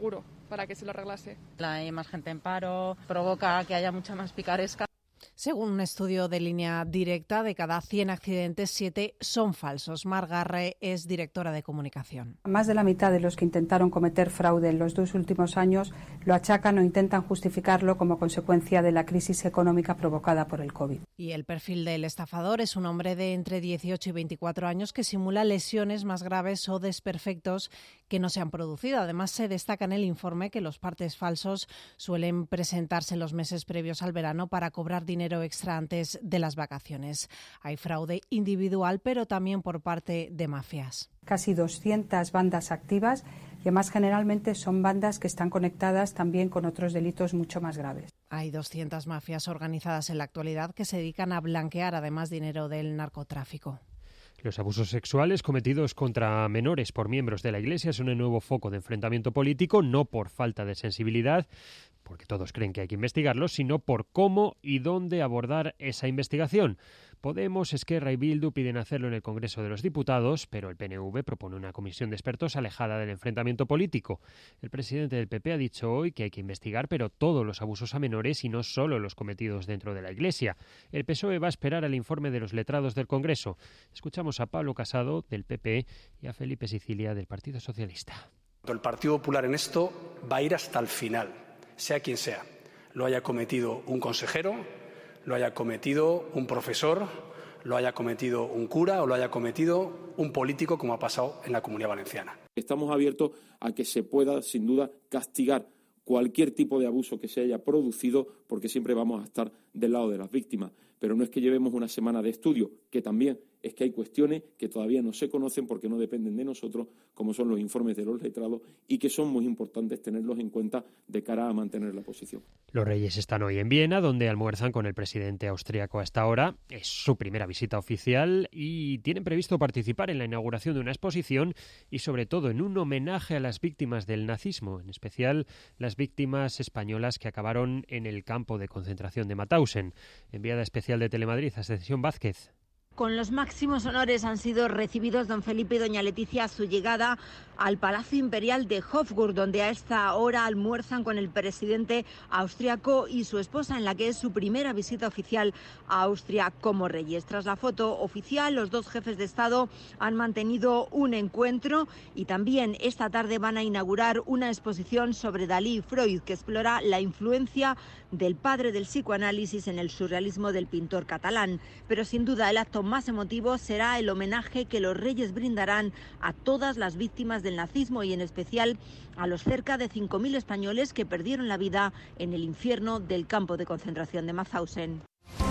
para que se lo arreglase. Hay más gente en paro, provoca que haya mucha más picaresca. Según un estudio de Línea Directa, de cada cien accidentes, siete son falsos. Mar Garre es directora de comunicación. Más de la mitad de los que intentaron cometer fraude en los dos últimos años lo achacan o intentan justificarlo como consecuencia de la crisis económica provocada por el COVID. Y el perfil del estafador es un hombre de entre dieciocho y veinticuatro años que simula lesiones más graves o desperfectos que no se han producido. Además, se destaca en el informe que los partes falsos suelen presentarse en los meses previos al verano para cobrar dinero extra antes de las vacaciones. Hay fraude individual, pero también por parte de mafias. Casi doscientas bandas activas y además generalmente son bandas que están conectadas también con otros delitos mucho más graves. Hay doscientas mafias organizadas en la actualidad que se dedican a blanquear además dinero del narcotráfico. Los abusos sexuales cometidos contra menores por miembros de la Iglesia son el nuevo foco de enfrentamiento político, no por falta de sensibilidad, porque todos creen que hay que investigarlos, sino por cómo y dónde abordar esa investigación. Podemos, Esquerra y Bildu piden hacerlo en el Congreso de los Diputados, pero el P N V propone una comisión de expertos alejada del enfrentamiento político. El presidente del P P ha dicho hoy que hay que investigar, pero todos los abusos a menores y no solo los cometidos dentro de la Iglesia. El P S O E va a esperar al informe de los letrados del Congreso. Escuchamos a Pablo Casado, del P P, y a Felipe Sicilia, del Partido Socialista. El Partido Popular en esto va a ir hasta el final, sea quien sea. Lo haya cometido un consejero, lo haya cometido un profesor, lo haya cometido un cura o lo haya cometido un político, como ha pasado en la Comunidad Valenciana. Estamos abiertos a que se pueda, sin duda, castigar cualquier tipo de abuso que se haya producido, porque siempre vamos a estar del lado de las víctimas. Pero no es que llevemos una semana de estudio, que también es que hay cuestiones que todavía no se conocen porque no dependen de nosotros, como son los informes de los letrados, y que son muy importantes tenerlos en cuenta de cara a mantener la posición. Los Reyes están hoy en Viena, donde almuerzan con el presidente austriaco hasta ahora. Es su primera visita oficial y tienen previsto participar en la inauguración de una exposición y sobre todo en un homenaje a las víctimas del nazismo, en especial las víctimas españolas que acabaron en el campo de concentración de Mauthausen. Enviada especial de Telemadrid, Ascensión Vázquez. Con los máximos honores han sido recibidos don Felipe y doña Leticia a su llegada al Palacio Imperial de Hofburg, donde a esta hora almuerzan con el presidente austriaco y su esposa, en la que es su primera visita oficial a Austria como reyes. Tras la foto oficial, los dos jefes de Estado han mantenido un encuentro y también esta tarde van a inaugurar una exposición sobre Dalí y Freud, que explora la influencia del padre del psicoanálisis en el surrealismo del pintor catalán. Pero sin duda el acto más emotivo será el homenaje que los reyes brindarán a todas las víctimas del nazismo y en especial a los cerca de cinco mil españoles que perdieron la vida en el infierno del campo de concentración de Mauthausen.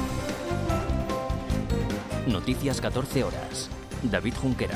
Noticias catorce horas. David Junquera.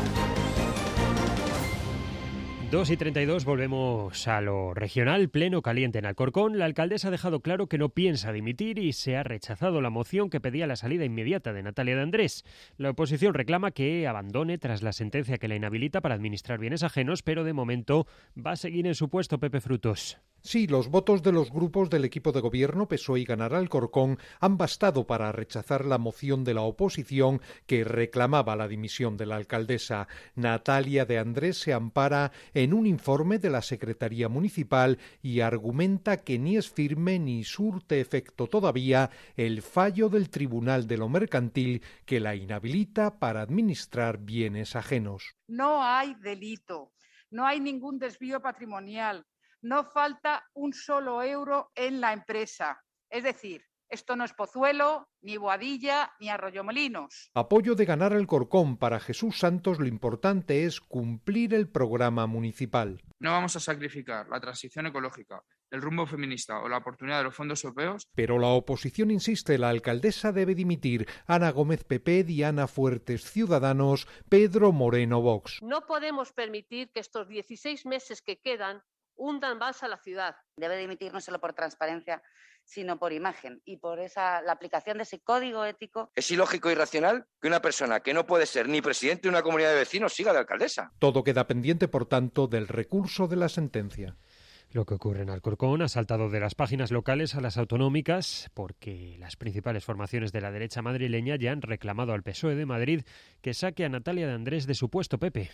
dos y treinta y dos, volvemos a lo regional. Pleno caliente en Alcorcón. La alcaldesa ha dejado claro que no piensa dimitir y se ha rechazado la moción que pedía la salida inmediata de Natalia de Andrés. La oposición reclama que abandone tras la sentencia que la inhabilita para administrar bienes ajenos, pero de momento va a seguir en su puesto. Pepe Frutos. Sí, los votos de los grupos del equipo de gobierno P S O E y Ganar Alcorcón han bastado para rechazar la moción de la oposición que reclamaba la dimisión de la alcaldesa. Natalia de Andrés se ampara en un informe de la Secretaría Municipal y argumenta que ni es firme ni surte efecto todavía el fallo del Tribunal de lo Mercantil que la inhabilita para administrar bienes ajenos. No hay delito, no hay ningún desvío patrimonial. No falta un solo euro en la empresa. Es decir, esto no es Pozuelo, ni Boadilla, ni Arroyomolinos. Apoyo de Ganar Alcorcón. Para Jesús Santos lo importante es cumplir el programa municipal. No vamos a sacrificar la transición ecológica, el rumbo feminista o la oportunidad de los fondos europeos. Pero la oposición insiste, la alcaldesa debe dimitir. Ana Gómez P P, Diana Fuertes Ciudadanos, Pedro Moreno Vox. No podemos permitir que estos dieciséis meses que quedan hundan más a la ciudad. Debe dimitir no solo por transparencia, sino por imagen y por esa la aplicación de ese código ético. Es ilógico y irracional que una persona que no puede ser ni presidente de una comunidad de vecinos siga de alcaldesa. Todo queda pendiente, por tanto, del recurso de la sentencia. Lo que ocurre en Alcorcón ha saltado de las páginas locales a las autonómicas porque las principales formaciones de la derecha madrileña ya han reclamado al P S O E de Madrid que saque a Natalia de Andrés de su puesto. Pepe.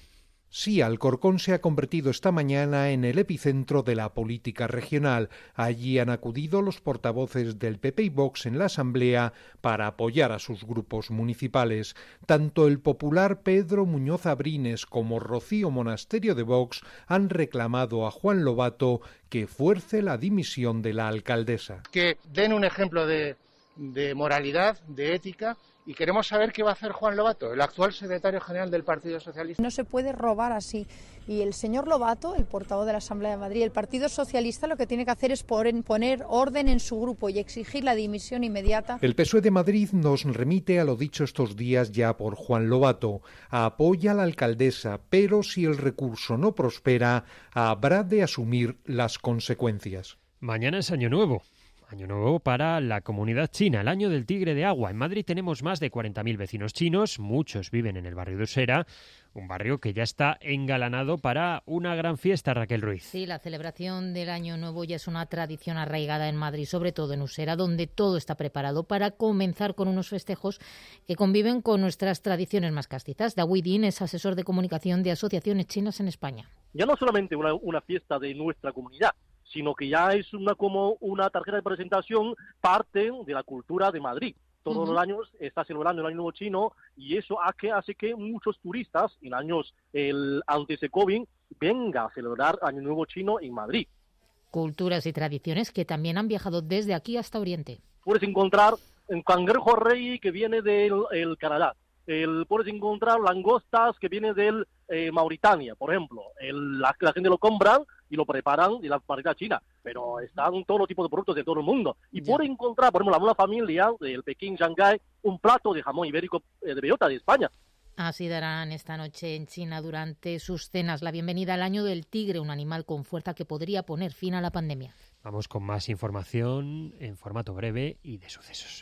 Sí, Alcorcón se ha convertido esta mañana en el epicentro de la política regional. Allí han acudido los portavoces del P P y Vox en la Asamblea para apoyar a sus grupos municipales. Tanto el popular Pedro Muñoz Abrines como Rocío Monasterio de Vox han reclamado a Juan Lobato que fuerce la dimisión de la alcaldesa. Que den un ejemplo de, de moralidad, de ética. Y queremos saber qué va a hacer Juan Lobato, el actual secretario general del Partido Socialista. No se puede robar así. Y el señor Lobato, el portavoz de la Asamblea de Madrid, el Partido Socialista, lo que tiene que hacer es poner orden en su grupo y exigir la dimisión inmediata. El P S O E de Madrid nos remite a lo dicho estos días ya por Juan Lobato. Apoya a la alcaldesa, pero si el recurso no prospera, habrá de asumir las consecuencias. Mañana es Año Nuevo. Año nuevo para la comunidad china, el año del tigre de agua. En Madrid tenemos más de cuarenta mil vecinos chinos, muchos viven en el barrio de Usera, un barrio que ya está engalanado para una gran fiesta, Raquel Ruiz. Sí, la celebración del Año Nuevo ya es una tradición arraigada en Madrid, sobre todo en Usera, donde todo está preparado para comenzar con unos festejos que conviven con nuestras tradiciones más castizas. Dawi Din es asesor de comunicación de asociaciones chinas en España. Ya no solamente una, una fiesta de nuestra comunidad, sino que ya es una como una tarjeta de presentación, parte de la cultura de Madrid. Todos uh-huh. los años está celebrando el Año Nuevo Chino y eso hace, hace que muchos turistas en años el, antes de COVID vengan a celebrar Año Nuevo Chino en Madrid. Culturas y tradiciones que también han viajado desde aquí hasta Oriente. Puedes encontrar un cangrejo rey que viene del el Canadá. El, puedes encontrar langostas que vienen del eh, Mauritania, por ejemplo. El, la, la gente lo compran y lo preparan de la variedad china, pero están todos los tipos de productos de todo el mundo. Y yeah. puedes encontrar, por ejemplo, una familia del Pekín, Shanghái, un plato de jamón ibérico eh, de bellota de España. Así darán esta noche en China durante sus cenas la bienvenida al Año del Tigre, un animal con fuerza que podría poner fin a la pandemia. Vamos con más información en formato breve y de sucesos.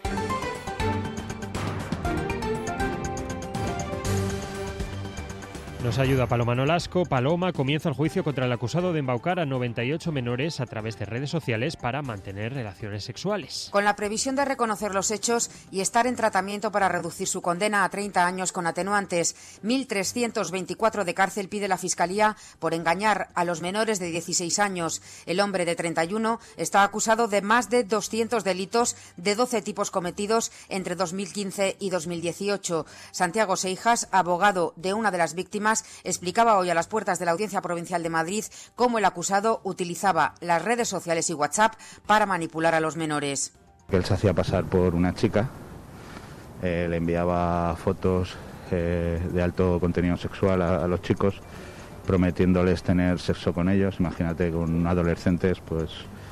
Nos ayuda Paloma Nolasco. Paloma, comienza el juicio contra el acusado de embaucar a noventa y ocho menores a través de redes sociales para mantener relaciones sexuales. Con la previsión de reconocer los hechos y estar en tratamiento para reducir su condena a treinta años con atenuantes, mil trescientos veinticuatro de cárcel pide la Fiscalía por engañar a los menores de dieciséis años. El hombre de treinta y uno está acusado de más de doscientos delitos de doce tipos cometidos entre dos mil quince y dos mil dieciocho. Santiago Seijas, abogado de una de las víctimas, explicaba hoy a las puertas de la Audiencia Provincial de Madrid cómo el acusado utilizaba las redes sociales y WhatsApp para manipular a los menores. Él se hacía pasar por una chica, eh, le enviaba fotos eh, de alto contenido sexual a, a los chicos, prometiéndoles tener sexo con ellos. Imagínate, con adolescentes pues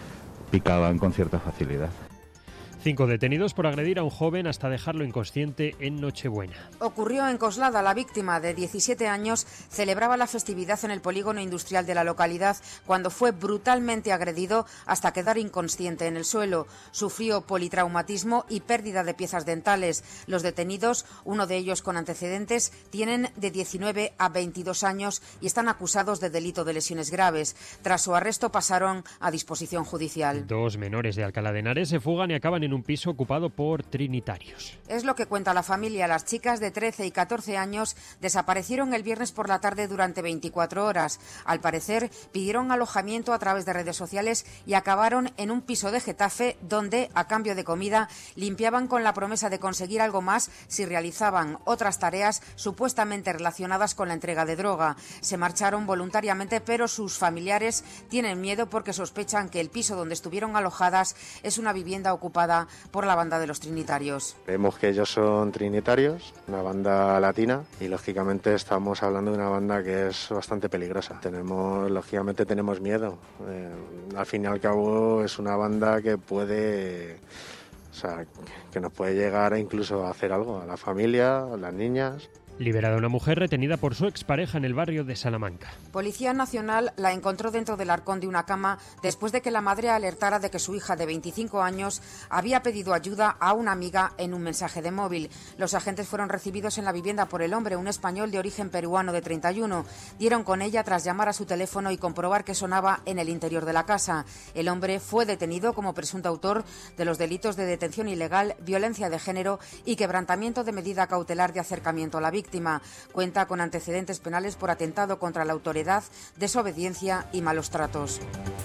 picaban con cierta facilidad. Cinco detenidos por agredir a un joven hasta dejarlo inconsciente en Nochebuena. Ocurrió en Coslada. La víctima, de diecisiete años, celebraba la festividad en el polígono industrial de la localidad cuando fue brutalmente agredido hasta quedar inconsciente en el suelo. Sufrió politraumatismo y pérdida de piezas dentales. Los detenidos, uno de ellos con antecedentes, tienen de diecinueve a veintidós años y están acusados de delito de lesiones graves. Tras su arresto pasaron a disposición judicial. Dos menores de Alcalá de Henares se fugan y acaban en un piso ocupado por trinitarios. Es lo que cuenta la familia. Las chicas de trece y catorce años desaparecieron el viernes por la tarde durante veinticuatro horas. Al parecer, pidieron alojamiento a través de redes sociales y acabaron en un piso de Getafe donde, a cambio de comida, limpiaban con la promesa de conseguir algo más si realizaban otras tareas supuestamente relacionadas con la entrega de droga. Se marcharon voluntariamente, pero sus familiares tienen miedo porque sospechan que el piso donde estuvieron alojadas es una vivienda ocupada por la banda de los trinitarios. Vemos que ellos son trinitarios, una banda latina, y lógicamente estamos hablando de una banda que es bastante peligrosa. Tenemos, lógicamente tenemos miedo. Eh, al fin y al cabo es una banda que puede, o sea, que nos puede llegar incluso a hacer algo a la familia, a las niñas. Liberada una mujer retenida por su expareja en el barrio de Salamanca. Policía Nacional la encontró dentro del arcón de una cama después de que la madre alertara de que su hija de veinticinco años había pedido ayuda a una amiga en un mensaje de móvil. Los agentes fueron recibidos en la vivienda por el hombre, un español de origen peruano de treinta y uno. Dieron con ella tras llamar a su teléfono y comprobar que sonaba en el interior de la casa. El hombre fue detenido como presunto autor de los delitos de detención ilegal, violencia de género y quebrantamiento de medida cautelar de acercamiento a la víctima. víctima. Cuenta con antecedentes penales por atentado contra la autoridad, desobediencia y malos tratos.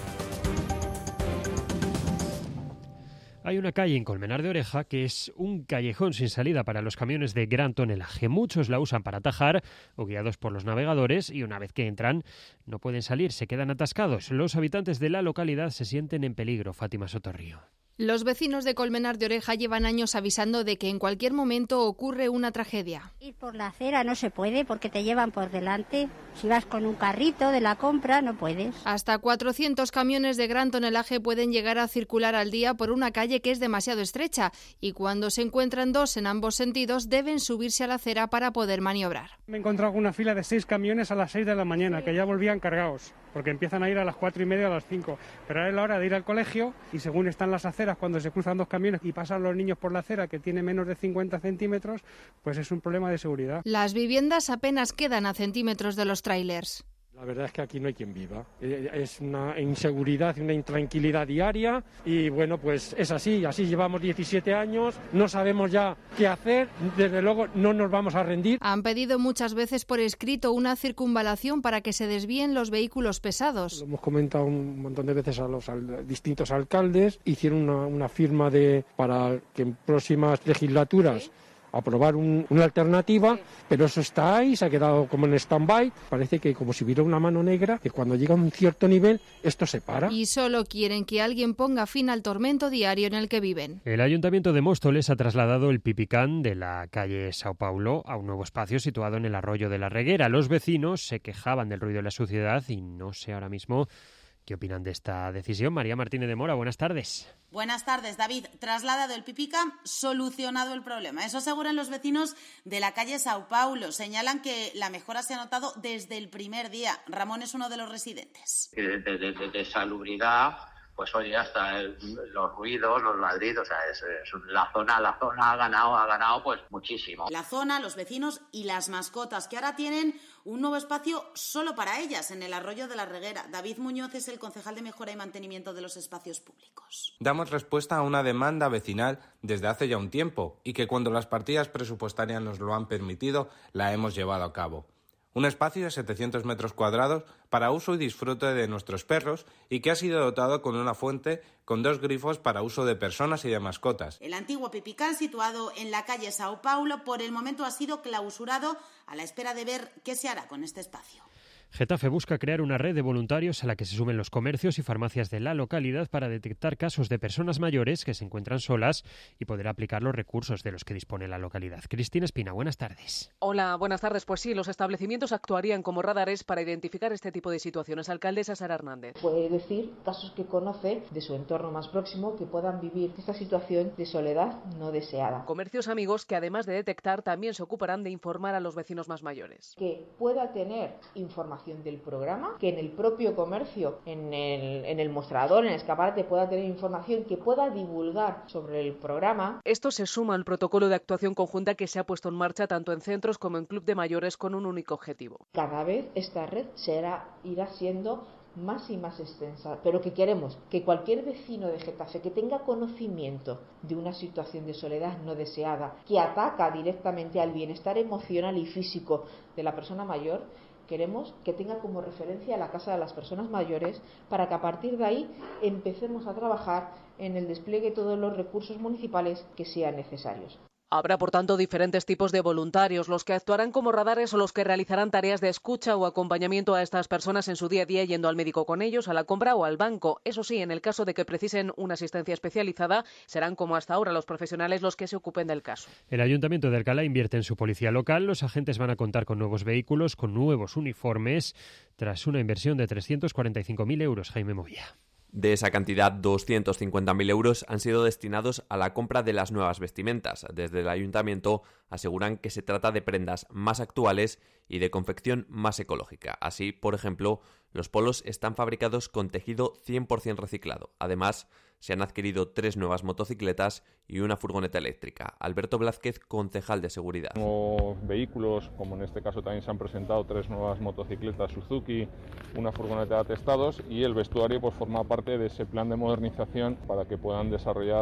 Hay una calle en Colmenar de Oreja que es un callejón sin salida para los camiones de gran tonelaje. Muchos la usan para atajar o guiados por los navegadores y una vez que entran no pueden salir, se quedan atascados. Los habitantes de la localidad se sienten en peligro. Fátima Sotorrío. Los vecinos de Colmenar de Oreja llevan años avisando de que en cualquier momento ocurre una tragedia. Ir por la acera no se puede porque te llevan por delante. Si vas con un carrito de la compra no puedes. Hasta cuatrocientos camiones de gran tonelaje pueden llegar a circular al día por una calle que es demasiado estrecha y cuando se encuentran dos en ambos sentidos deben subirse a la acera para poder maniobrar. Me he encontrado con una fila de seis camiones a las seis de la mañana que ya volvían cargados, porque empiezan a ir a las cuatro y media, a las cinco. Pero ahora es la hora de ir al colegio y según están las aceras, cuando se cruzan dos camiones y pasan los niños por la acera que tiene menos de cincuenta centímetros, pues es un problema de seguridad. Las viviendas apenas quedan a centímetros de los tráilers. La verdad es que aquí no hay quien viva. Es una inseguridad y una intranquilidad diaria y bueno, pues es así. Así llevamos diecisiete años, no sabemos ya qué hacer, desde luego no nos vamos a rendir. Han pedido muchas veces por escrito una circunvalación para que se desvíen los vehículos pesados. Lo hemos comentado un montón de veces a los al, distintos alcaldes, hicieron una, una firma de para que en próximas legislaturas... ¿Sí? aprobar un, una alternativa, pero eso está ahí, se ha quedado como en stand-by. Parece que como si hubiera una mano negra, que cuando llega a un cierto nivel, esto se para. Y solo quieren que alguien ponga fin al tormento diario en el que viven. El Ayuntamiento de Móstoles ha trasladado el pipicán de la calle Sao Paulo a un nuevo espacio situado en el arroyo de la Reguera. Los vecinos se quejaban del ruido de la suciedad y no sé ahora mismo qué opinan de esta decisión. María Martínez de Mora, buenas tardes. Buenas tardes, David. Trasladado el Pipicam, solucionado el problema. Eso aseguran los vecinos de la calle Sao Paulo. Señalan que la mejora se ha notado desde el primer día. Ramón es uno de los residentes. De, de, de, de salubridad, pues oye, hasta el, los ruidos, los ladridos, o sea, es, es la zona, la zona ha ganado, ha ganado pues muchísimo. La zona, los vecinos y las mascotas, que ahora tienen un nuevo espacio solo para ellas, en el arroyo de la Reguera. David Muñoz es el concejal de Mejora y Mantenimiento de los Espacios Públicos. Damos respuesta a una demanda vecinal desde hace ya un tiempo y que cuando las partidas presupuestarias nos lo han permitido, la hemos llevado a cabo. Un espacio de setecientos metros cuadrados para uso y disfrute de nuestros perros y que ha sido dotado con una fuente con dos grifos para uso de personas y de mascotas. El antiguo Pipicán, situado en la calle Sao Paulo, por el momento ha sido clausurado a la espera de ver qué se hará con este espacio. Getafe busca crear una red de voluntarios a la que se sumen los comercios y farmacias de la localidad para detectar casos de personas mayores que se encuentran solas y poder aplicar los recursos de los que dispone la localidad. Cristina Espina, buenas tardes. Hola, buenas tardes. Pues sí, los establecimientos actuarían como radares para identificar este tipo de situaciones. Alcaldesa Sara Hernández. Puede decir casos que conoce de su entorno más próximo que puedan vivir esta situación de soledad no deseada. Comercios amigos que además de detectar también se ocuparán de informar a los vecinos más mayores. Que pueda tener información del programa, que en el propio comercio, en el, en el mostrador, en el escaparate pueda tener información, que pueda divulgar sobre el programa. Esto se suma al protocolo de actuación conjunta que se ha puesto en marcha tanto en centros como en club de mayores con un único objetivo. Cada vez esta red será, irá siendo más y más extensa, pero que queremos que cualquier vecino de Getafe que tenga conocimiento de una situación de soledad no deseada, que ataca directamente al bienestar emocional y físico de la persona mayor, queremos que tenga como referencia la Casa de las Personas Mayores para que a partir de ahí empecemos a trabajar en el despliegue de todos los recursos municipales que sean necesarios. Habrá, por tanto, diferentes tipos de voluntarios, los que actuarán como radares o los que realizarán tareas de escucha o acompañamiento a estas personas en su día a día yendo al médico con ellos, a la compra o al banco. Eso sí, en el caso de que precisen una asistencia especializada, serán como hasta ahora los profesionales los que se ocupen del caso. El Ayuntamiento de Alcalá invierte en su policía local. Los agentes van a contar con nuevos vehículos, con nuevos uniformes, tras una inversión de trescientos cuarenta y cinco mil euros. Jaime Moya. De esa cantidad, doscientos cincuenta mil euros han sido destinados a la compra de las nuevas vestimentas. Desde el Ayuntamiento aseguran que se trata de prendas más actuales y de confección más ecológica. Así, por ejemplo, los polos están fabricados con tejido cien por ciento reciclado. Además, se han adquirido tres nuevas motocicletas y una furgoneta eléctrica. Alberto Blázquez, concejal de seguridad. Como vehículos, como en este caso también se han presentado tres nuevas motocicletas Suzuki, una furgoneta de atestados y el vestuario pues forma parte de ese plan de modernización para que puedan desarrollar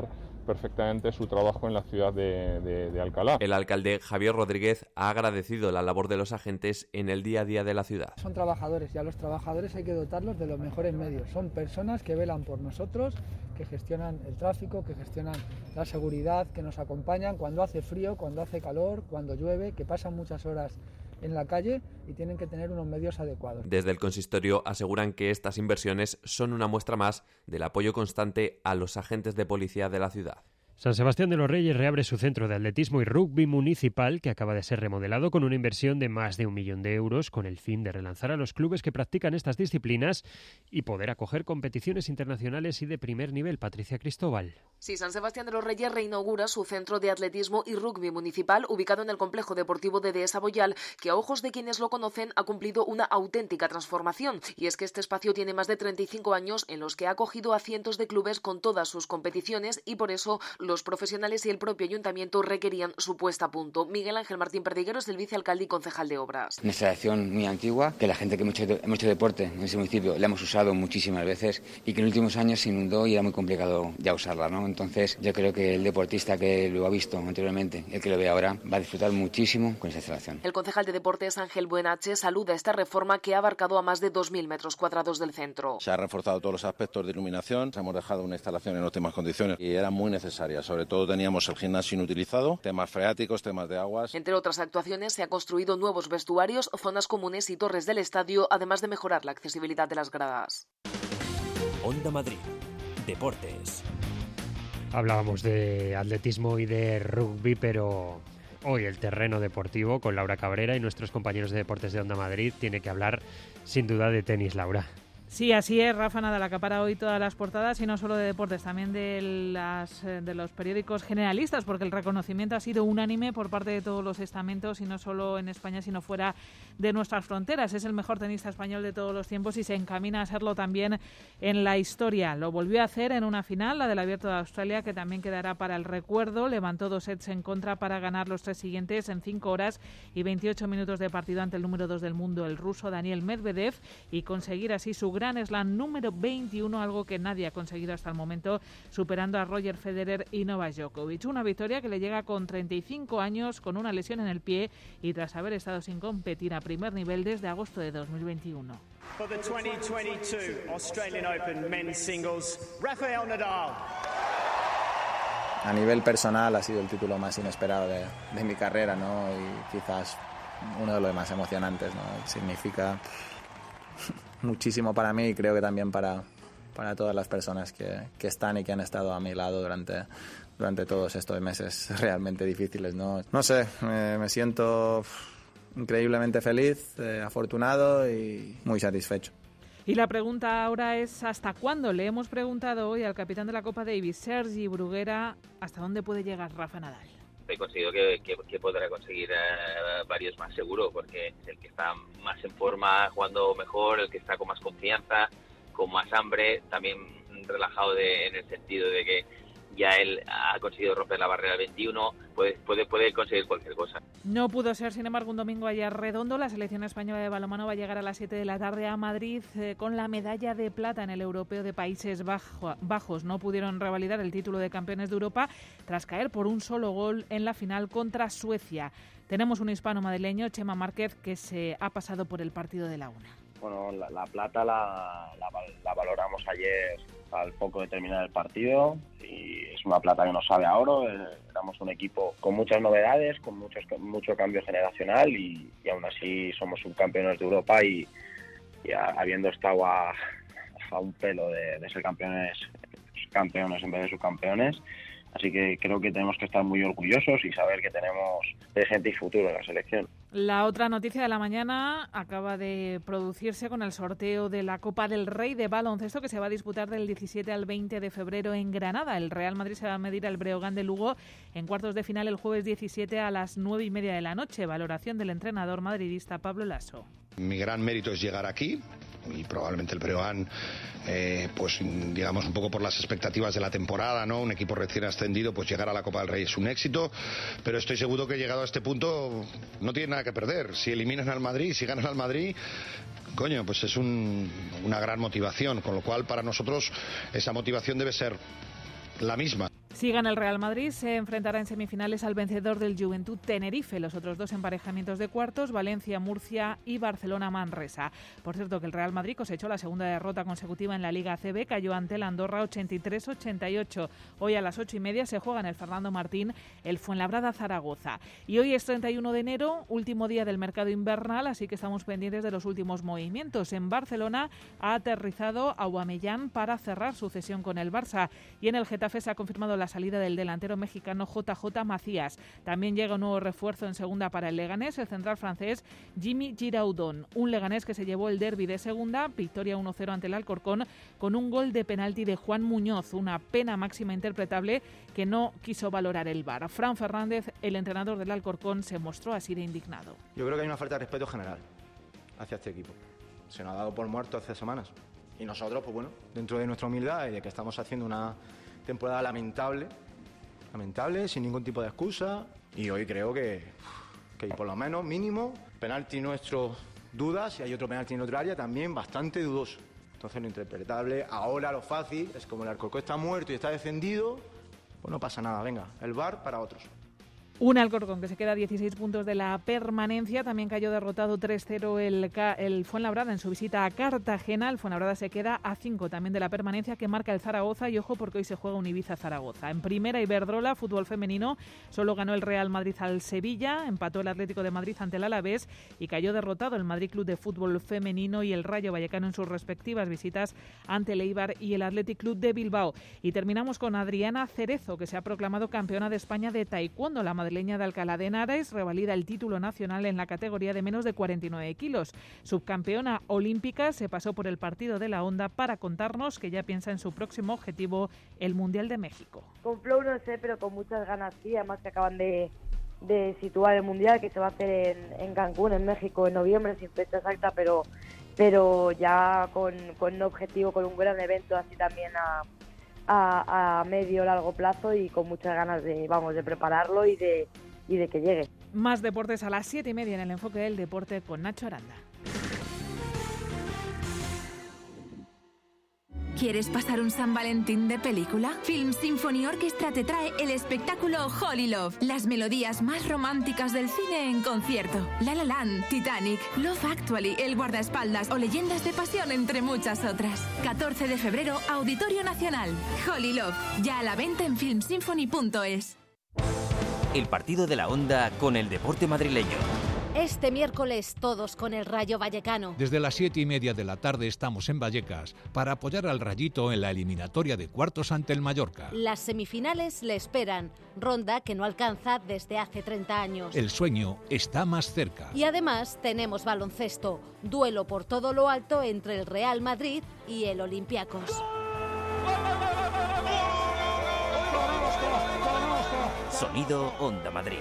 perfectamente su trabajo en la ciudad de, de, de Alcalá. El alcalde Javier Rodríguez ha agradecido la labor de los agentes en el día a día de la ciudad. Son trabajadores y a los trabajadores hay que dotarlos de los mejores medios. Son personas que velan por nosotros, que gestionan el tráfico, que gestionan la seguridad, que nos acompañan cuando hace frío, cuando hace calor, cuando llueve, que pasan muchas horas en la calle y tienen que tener unos medios adecuados. Desde el consistorio aseguran que estas inversiones son una muestra más del apoyo constante a los agentes de policía de la ciudad. San Sebastián de los Reyes reabre su centro de atletismo y rugby municipal, que acaba de ser remodelado con una inversión de más de un millón de euros, con el fin de relanzar a los clubes que practican estas disciplinas y poder acoger competiciones internacionales y de primer nivel. Patricia Cristóbal. Sí, San Sebastián de los Reyes reinaugura su centro de atletismo y rugby municipal, ubicado en el complejo deportivo de Dehesa Boyal, que a ojos de quienes lo conocen ha cumplido una auténtica transformación. Y es que este espacio tiene más de treinta y cinco años en los que ha acogido a cientos de clubes con todas sus competiciones y por eso los profesionales y el propio ayuntamiento requerían su puesta a punto. Miguel Ángel Martín Perdiguero es el vicealcalde y concejal de obras. Una instalación muy antigua, que la gente que hemos hecho, hemos hecho deporte en ese municipio la hemos usado muchísimas veces y que en los últimos años se inundó y era muy complicado ya usarla, ¿no? Entonces yo creo que el deportista que lo ha visto anteriormente, el que lo ve ahora, va a disfrutar muchísimo con esta instalación. El concejal de deportes Ángel Buenache saluda esta reforma que ha abarcado a más de dos mil metros cuadrados del centro. Se ha reforzado todos los aspectos de iluminación, hemos dejado una instalación en óptimas condiciones y era muy necesaria. Sobre todo teníamos el gimnasio inutilizado, temas freáticos, temas de aguas. Entre otras actuaciones se han construido nuevos vestuarios, zonas comunes y torres del estadio, además de mejorar la accesibilidad de las gradas. Onda Madrid, Deportes. Hablábamos de atletismo y de rugby, pero hoy el terreno deportivo con Laura Cabrera y nuestros compañeros de deportes de Onda Madrid tiene que hablar sin duda de tenis, Laura. Sí, así es. Rafa Nadal acapara hoy todas las portadas y no solo de deportes, también de, las, de los periódicos generalistas, porque el reconocimiento ha sido unánime por parte de todos los estamentos y no solo en España, sino fuera de nuestras fronteras. Es el mejor tenista español de todos los tiempos y se encamina a serlo también en la historia. Lo volvió a hacer en una final, la del Abierto de Australia, que también quedará para el recuerdo. Levantó dos sets en contra para ganar los tres siguientes en cinco horas y veintiocho minutos de partido ante el número dos del mundo, el ruso Daniel Medvedev, y conseguir así su Gran Slam número veintiuno, algo que nadie ha conseguido hasta el momento, superando a Roger Federer y Novak Djokovic. Una victoria que le llega con treinta y cinco años, con una lesión en el pie y tras haber estado sin competir a primer nivel desde agosto de dos mil veintiuno. For the twenty twenty-two Australian Open Men's Singles, Rafael Nadal. A nivel personal ha sido el título más inesperado de, de mi carrera, ¿no? Y quizás uno de los más emocionantes, ¿no? Significa muchísimo para mí y creo que también para, para todas las personas que, que están y que han estado a mi lado durante, durante todos estos meses realmente difíciles, ¿no? No sé, me, me siento increíblemente feliz, eh, afortunado y muy satisfecho. Y la pregunta ahora es ¿hasta cuándo? Le hemos preguntado hoy al capitán de la Copa Davis, Sergi Bruguera, ¿hasta dónde puede llegar Rafa Nadal? He conseguido que, que, que podrá conseguir eh, varios más seguro, porque es el que está más en forma, jugando mejor, el que está con más confianza, con más hambre, también relajado de, en el sentido de que ya él ha conseguido romper la barrera del veintiuno, puede, puede, puede conseguir cualquier cosa. No pudo ser, sin embargo, un domingo ayer redondo. La selección española de balonmano va a llegar a las siete de la tarde a Madrid eh, con la medalla de plata en el Europeo de Países Bajo, Bajos. No pudieron revalidar el título de campeones de Europa tras caer por un solo gol en la final contra Suecia. Tenemos un hispano madrileño, Chema Márquez, que se ha pasado por el partido de la una. Bueno, la, la plata la, la, la valoramos ayer al poco de terminar el partido y es una plata que nos sabe a oro. Éramos un equipo con muchas novedades, con muchos, mucho cambio generacional y, y aún así somos subcampeones de Europa y, y a, habiendo estado a, a un pelo de, de ser campeones, campeones en vez de subcampeones. Así que creo que tenemos que estar muy orgullosos y saber que tenemos presente y futuro en la selección. La otra noticia de la mañana acaba de producirse con el sorteo de la Copa del Rey de baloncesto que se va a disputar del diecisiete al veinte de febrero en Granada. El Real Madrid se va a medir al Breogán de Lugo en cuartos de final el jueves diecisiete a las nueve y media de la noche. Valoración del entrenador madridista Pablo Lasso. Mi gran mérito es llegar aquí y probablemente el Breogán, eh, pues digamos un poco por las expectativas de la temporada, ¿no? Un equipo recién ascendido, pues llegar a la Copa del Rey es un éxito, pero estoy seguro que llegado a este punto no tiene nada que perder. Si eliminan al Madrid, si ganan al Madrid, coño, pues es un, una gran motivación, con lo cual para nosotros esa motivación debe ser la misma. Si gana el Real Madrid, se enfrentará en semifinales al vencedor del Juventud Tenerife. Los otros dos emparejamientos de cuartos, Valencia, Murcia y Barcelona, Manresa. Por cierto, que el Real Madrid cosechó la segunda derrota consecutiva en la Liga A C B, cayó ante el Andorra ochenta y tres a ochenta y ocho. Hoy a las ocho y media se juega en el Fernando Martín el Fuenlabrada-Zaragoza. Y hoy es treinta y uno de enero, último día del mercado invernal, así que estamos pendientes de los últimos movimientos. En Barcelona ha aterrizado Aubameyang para cerrar su cesión con el Barça, y en el Getafe se ha confirmado la salida del delantero mexicano J J Macías. También llega un nuevo refuerzo en segunda para el Leganés, el central francés Jimmy Giraudon. Un Leganés que se llevó el derbi de segunda, victoria uno cero ante el Alcorcón, con un gol de penalti de Juan Muñoz, una pena máxima interpretable que no quiso valorar el V A R. Fran Fernández, el entrenador del Alcorcón, se mostró así de indignado. Yo creo que hay una falta de respeto general hacia este equipo. Se nos ha dado por muerto hace semanas. Y nosotros, pues bueno, dentro de nuestra humildad y de que estamos haciendo una temporada lamentable, lamentable, sin ningún tipo de excusa, y hoy creo que, que por lo menos mínimo, penalti nuestro, dudas, y hay otro penalti en otra área también bastante dudoso. Entonces lo interpretable, ahora lo fácil, es como el Alcorcón está muerto y está descendido, pues no pasa nada, venga, el V A R para otros. Un Alcorcón que se queda a dieciséis puntos de la permanencia. También cayó derrotado tres cero el, el Fuenlabrada en su visita a Cartagena. El Fuenlabrada se queda a cinco también de la permanencia que marca el Zaragoza. Y ojo, porque hoy se juega un Ibiza-Zaragoza. En primera, Iberdrola, fútbol femenino, solo ganó el Real Madrid al Sevilla, empató el Atlético de Madrid ante el Alavés y cayó derrotado el Madrid Club de Fútbol Femenino y el Rayo Vallecano en sus respectivas visitas ante el Eibar y el Athletic Club de Bilbao. Y terminamos con Adriana Cerezo, que se ha proclamado campeona de España de taekwondo. La madrileña de Alcalá de Henares revalida el título nacional en la categoría de menos de cuarenta y nueve kilos. Subcampeona olímpica, se pasó por el partido de la Onda para contarnos que ya piensa en su próximo objetivo, el Mundial de México. Con flow no sé, pero con muchas ganas sí, además que acaban de, de situar el Mundial que se va a hacer en, en Cancún, en México, en noviembre, sin fecha exacta, pero, pero ya con, con un objetivo, con un gran evento así también a... A, a medio largo plazo y con muchas ganas de vamos de prepararlo y de y de que llegue. Más deportes a las siete y media en el Enfoque del Deporte con Nacho Aranda. ¿Quieres pasar un San Valentín de película? Film Symphony Orchestra te trae el espectáculo Holy Love. Las melodías más románticas del cine en concierto. La La Land, Titanic, Love Actually, El Guardaespaldas o Leyendas de Pasión, entre muchas otras. catorce de febrero, Auditorio Nacional. Holy Love, ya a la venta en film symphony punto es. El partido de la Onda con el deporte madrileño. Este miércoles todos con el Rayo Vallecano. Desde las siete y media de la tarde estamos en Vallecas para apoyar al Rayito en la eliminatoria de cuartos ante el Mallorca. Las semifinales le esperan, ronda que no alcanza desde hace treinta años. El sueño está más cerca. Y además tenemos baloncesto, duelo por todo lo alto entre el Real Madrid y el Olympiacos. Sonido Onda Madrid.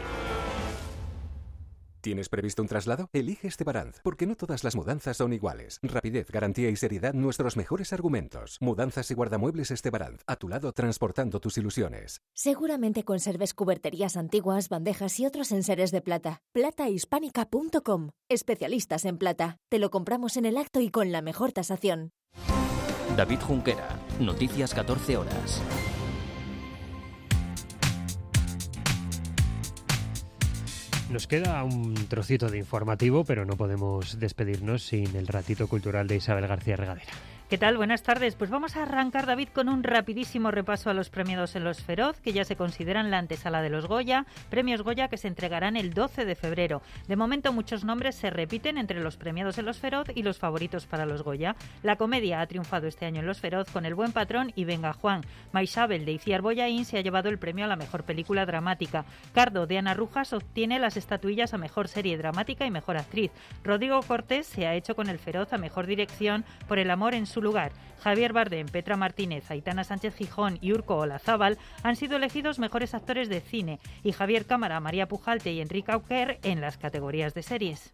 ¿Tienes previsto un traslado? Elige Estebaranz, porque no todas las mudanzas son iguales. Rapidez, garantía y seriedad, nuestros mejores argumentos. Mudanzas y guardamuebles Estebaranz, a tu lado transportando tus ilusiones. Seguramente conserves cuberterías antiguas, bandejas y otros enseres de plata. plata hispánica punto com. Especialistas en plata. Te lo compramos en el acto y con la mejor tasación. David Junquera, Noticias catorce horas. Nos queda un trocito de informativo, pero no podemos despedirnos sin el ratito cultural de Isabel García Regadera. ¿Qué tal? Buenas tardes. Pues vamos a arrancar, David, con un rapidísimo repaso a los premiados en los Feroz, que ya se consideran la antesala de los Goya, premios Goya que se entregarán el doce de febrero. De momento muchos nombres se repiten entre los premiados en los Feroz y los favoritos para los Goya. La comedia ha triunfado este año en los Feroz con El buen patrón y Venga Juan. Maisabel de Iciar Bollaín se ha llevado el premio a la mejor película dramática. Cardo de Ana Rujas obtiene las estatuillas a mejor serie dramática y mejor actriz. Rodrigo Cortés se ha hecho con El Feroz a mejor dirección por El amor en su lugar. Javier Bardem, Petra Martínez, Aitana Sánchez Gijón y Urco Olazábal han sido elegidos mejores actores de cine y Javier Cámara, María Pujalte y Enrique Auquer en las categorías de series.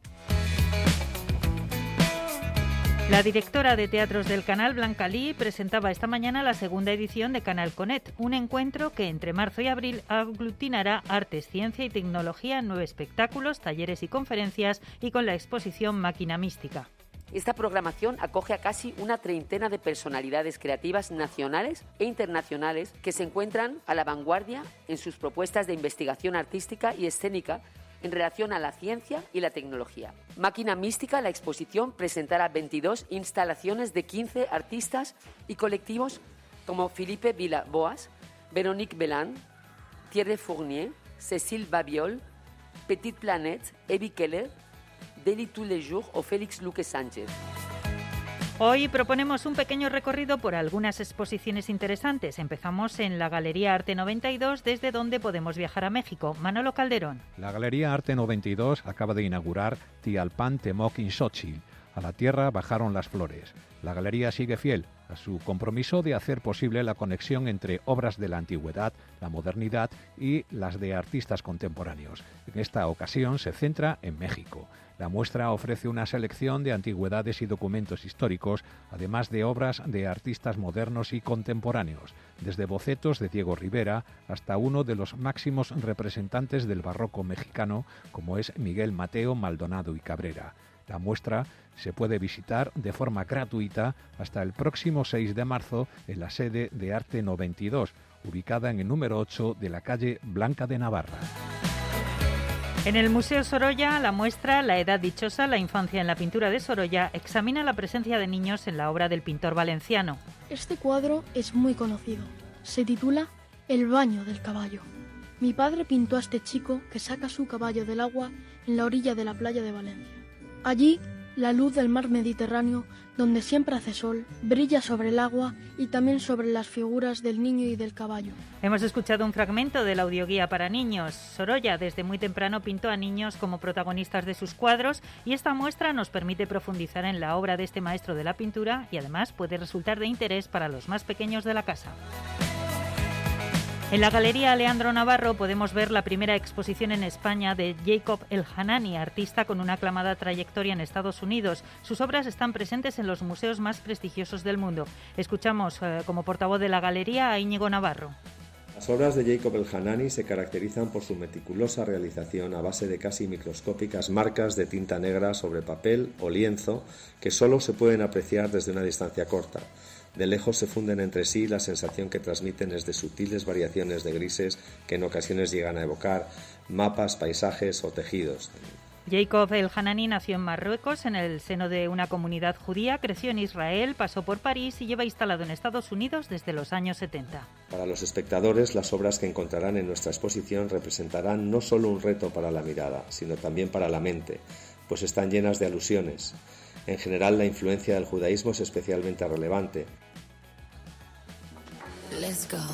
La directora de teatros del canal, Blanca Lee, presentaba esta mañana la segunda edición de Canal Conet, un encuentro que entre marzo y abril aglutinará artes, ciencia y tecnología, nueve espectáculos, talleres y conferencias y con la exposición Máquina Mística. Esta programación acoge a casi una treintena de personalidades creativas nacionales e internacionales que se encuentran a la vanguardia en sus propuestas de investigación artística y escénica en relación a la ciencia y la tecnología. Máquina Mística, la exposición, presentará veintidós instalaciones de quince artistas y colectivos como Philippe Villaboas, Véronique Belin, Thierry Fournier, Cécile Babiol, Petit Planète, Evie Keller, Daily Tous les Jours o Félix Luque Sánchez. Hoy proponemos un pequeño recorrido por algunas exposiciones interesantes. Empezamos en la Galería Arte noventa y dos, desde donde podemos viajar a México. Manolo Calderón. La Galería Arte noventa y dos acaba de inaugurar Tialpan Temoc in Xochitl. A la tierra bajaron las flores. La galería sigue fiel a su compromiso de hacer posible la conexión entre obras de la antigüedad, la modernidad y las de artistas contemporáneos. En esta ocasión se centra en México. La muestra ofrece una selección de antigüedades y documentos históricos, además de obras de artistas modernos y contemporáneos, desde bocetos de Diego Rivera hasta uno de los máximos representantes del barroco mexicano, como es Miguel Mateo, Maldonado y Cabrera. La muestra se puede visitar de forma gratuita hasta el próximo seis de marzo en la sede de Arte noventa y dos, ubicada en el número ocho de la calle Blanca de Navarra. En el Museo Sorolla, la muestra La Edad Dichosa, la infancia en la pintura de Sorolla examina la presencia de niños en la obra del pintor valenciano. Este cuadro es muy conocido. Se titula El baño del caballo. Mi padre pintó a este chico que saca su caballo del agua en la orilla de la playa de Valencia. Allí, la luz del mar Mediterráneo, donde siempre hace sol, brilla sobre el agua y también sobre las figuras del niño y del caballo. Hemos escuchado un fragmento de la audioguía para niños. Sorolla desde muy temprano pintó a niños como protagonistas de sus cuadros y esta muestra nos permite profundizar en la obra de este maestro de la pintura y además puede resultar de interés para los más pequeños de la casa. En la Galería Leandro Navarro podemos ver la primera exposición en España de Jacob El-Hanani, artista con una aclamada trayectoria en Estados Unidos. Sus obras están presentes en los museos más prestigiosos del mundo. Escuchamos eh, como portavoz de la Galería a Íñigo Navarro. Las obras de Jacob El-Hanani se caracterizan por su meticulosa realización a base de casi microscópicas marcas de tinta negra sobre papel o lienzo que solo se pueden apreciar desde una distancia corta. De lejos se funden entre sí y la sensación que transmiten es de sutiles variaciones de grises que en ocasiones llegan a evocar mapas, paisajes o tejidos. Jacob El-Hanani nació en Marruecos en el seno de una comunidad judía, creció en Israel, pasó por París y lleva instalado en Estados Unidos desde los años setenta. Para los espectadores, las obras que encontrarán en nuestra exposición representarán no solo un reto para la mirada, sino también para la mente, pues están llenas de alusiones. En general, la influencia del judaísmo es especialmente relevante. Let's go.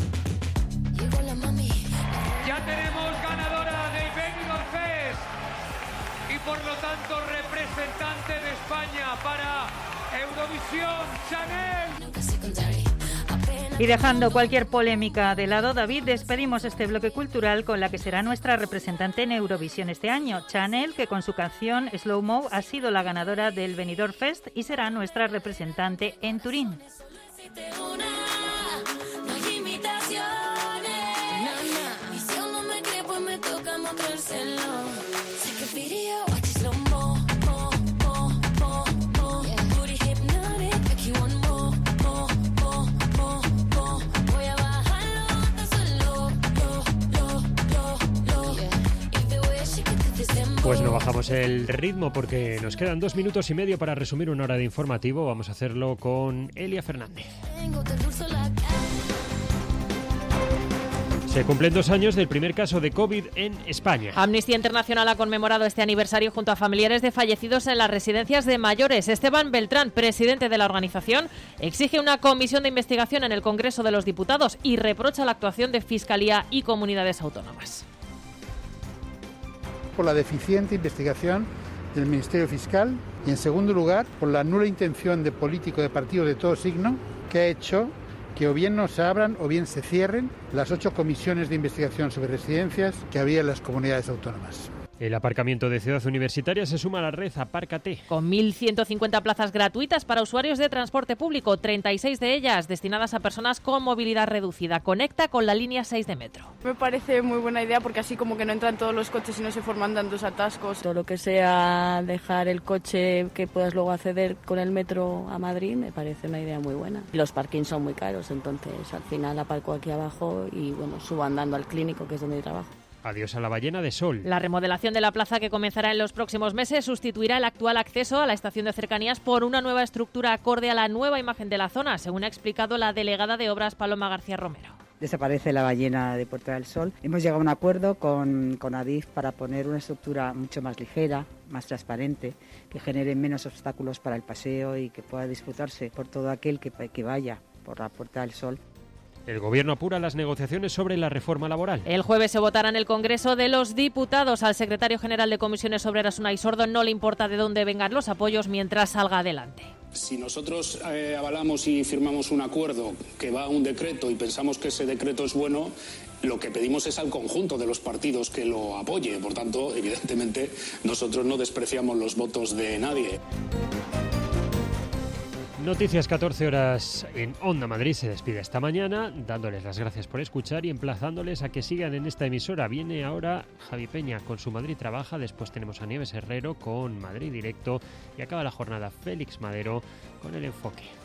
Ya tenemos ganadora del Benidorm Fest y por lo tanto representante de España para Eurovisión, Chanel. Y dejando cualquier polémica de lado, David, despedimos este bloque cultural con la que será nuestra representante en Eurovisión este año, Chanel, que con su canción Slow Mo ha sido la ganadora del Benidorm Fest y será nuestra representante en Turín. Pues no bajamos el ritmo porque nos quedan dos minutos y medio para resumir una hora de informativo. Vamos a hacerlo con Elia Fernández. Se cumplen dos años del primer caso de COVID en España. Amnistía Internacional ha conmemorado este aniversario junto a familiares de fallecidos en las residencias de mayores. Esteban Beltrán, presidente de la organización, exige una comisión de investigación en el Congreso de los Diputados y reprocha la actuación de Fiscalía y comunidades autónomas. Por la deficiente investigación del Ministerio Fiscal y, en segundo lugar, por la nula intención de políticos de partidos de todo signo que ha hecho que o bien no se abran o bien se cierren las ocho comisiones de investigación sobre residencias que había en las comunidades autónomas. El aparcamiento de Ciudad Universitaria se suma a la red Apárcate. Con mil ciento cincuenta plazas gratuitas para usuarios de transporte público, treinta y seis de ellas destinadas a personas con movilidad reducida. Conecta con la línea seis de metro. Me parece muy buena idea porque así como que no entran todos los coches y no se forman tantos atascos. Todo lo que sea dejar el coche que puedas luego acceder con el metro a Madrid me parece una idea muy buena. Los parkings son muy caros, entonces al final aparco aquí abajo y bueno, subo andando al Clínico, que es donde trabajo. Adiós a la ballena de Sol. La remodelación de la plaza, que comenzará en los próximos meses, sustituirá el actual acceso a la estación de cercanías por una nueva estructura acorde a la nueva imagen de la zona, según ha explicado la delegada de Obras Paloma García Romero. Desaparece la ballena de Puerta del Sol. Hemos llegado a un acuerdo con, con Adif para poner una estructura mucho más ligera, más transparente, que genere menos obstáculos para el paseo y que pueda disfrutarse por todo aquel que, que vaya por la Puerta del Sol. El Gobierno apura las negociaciones sobre la reforma laboral. El jueves se votará en el Congreso de los Diputados. Al secretario general de Comisiones Obreras, Unai Sordo, no le importa de dónde vengan los apoyos mientras salga adelante. Si nosotros eh, avalamos y firmamos un acuerdo que va a un decreto y pensamos que ese decreto es bueno, lo que pedimos es al conjunto de los partidos que lo apoye. Por tanto, evidentemente, nosotros no despreciamos los votos de nadie. Noticias catorce horas en Onda Madrid se despide esta mañana, dándoles las gracias por escuchar y emplazándoles a que sigan en esta emisora. Viene ahora Javi Peña con su Madrid Trabaja, después tenemos a Nieves Herrero con Madrid Directo y acaba la jornada Félix Madero con El Enfoque.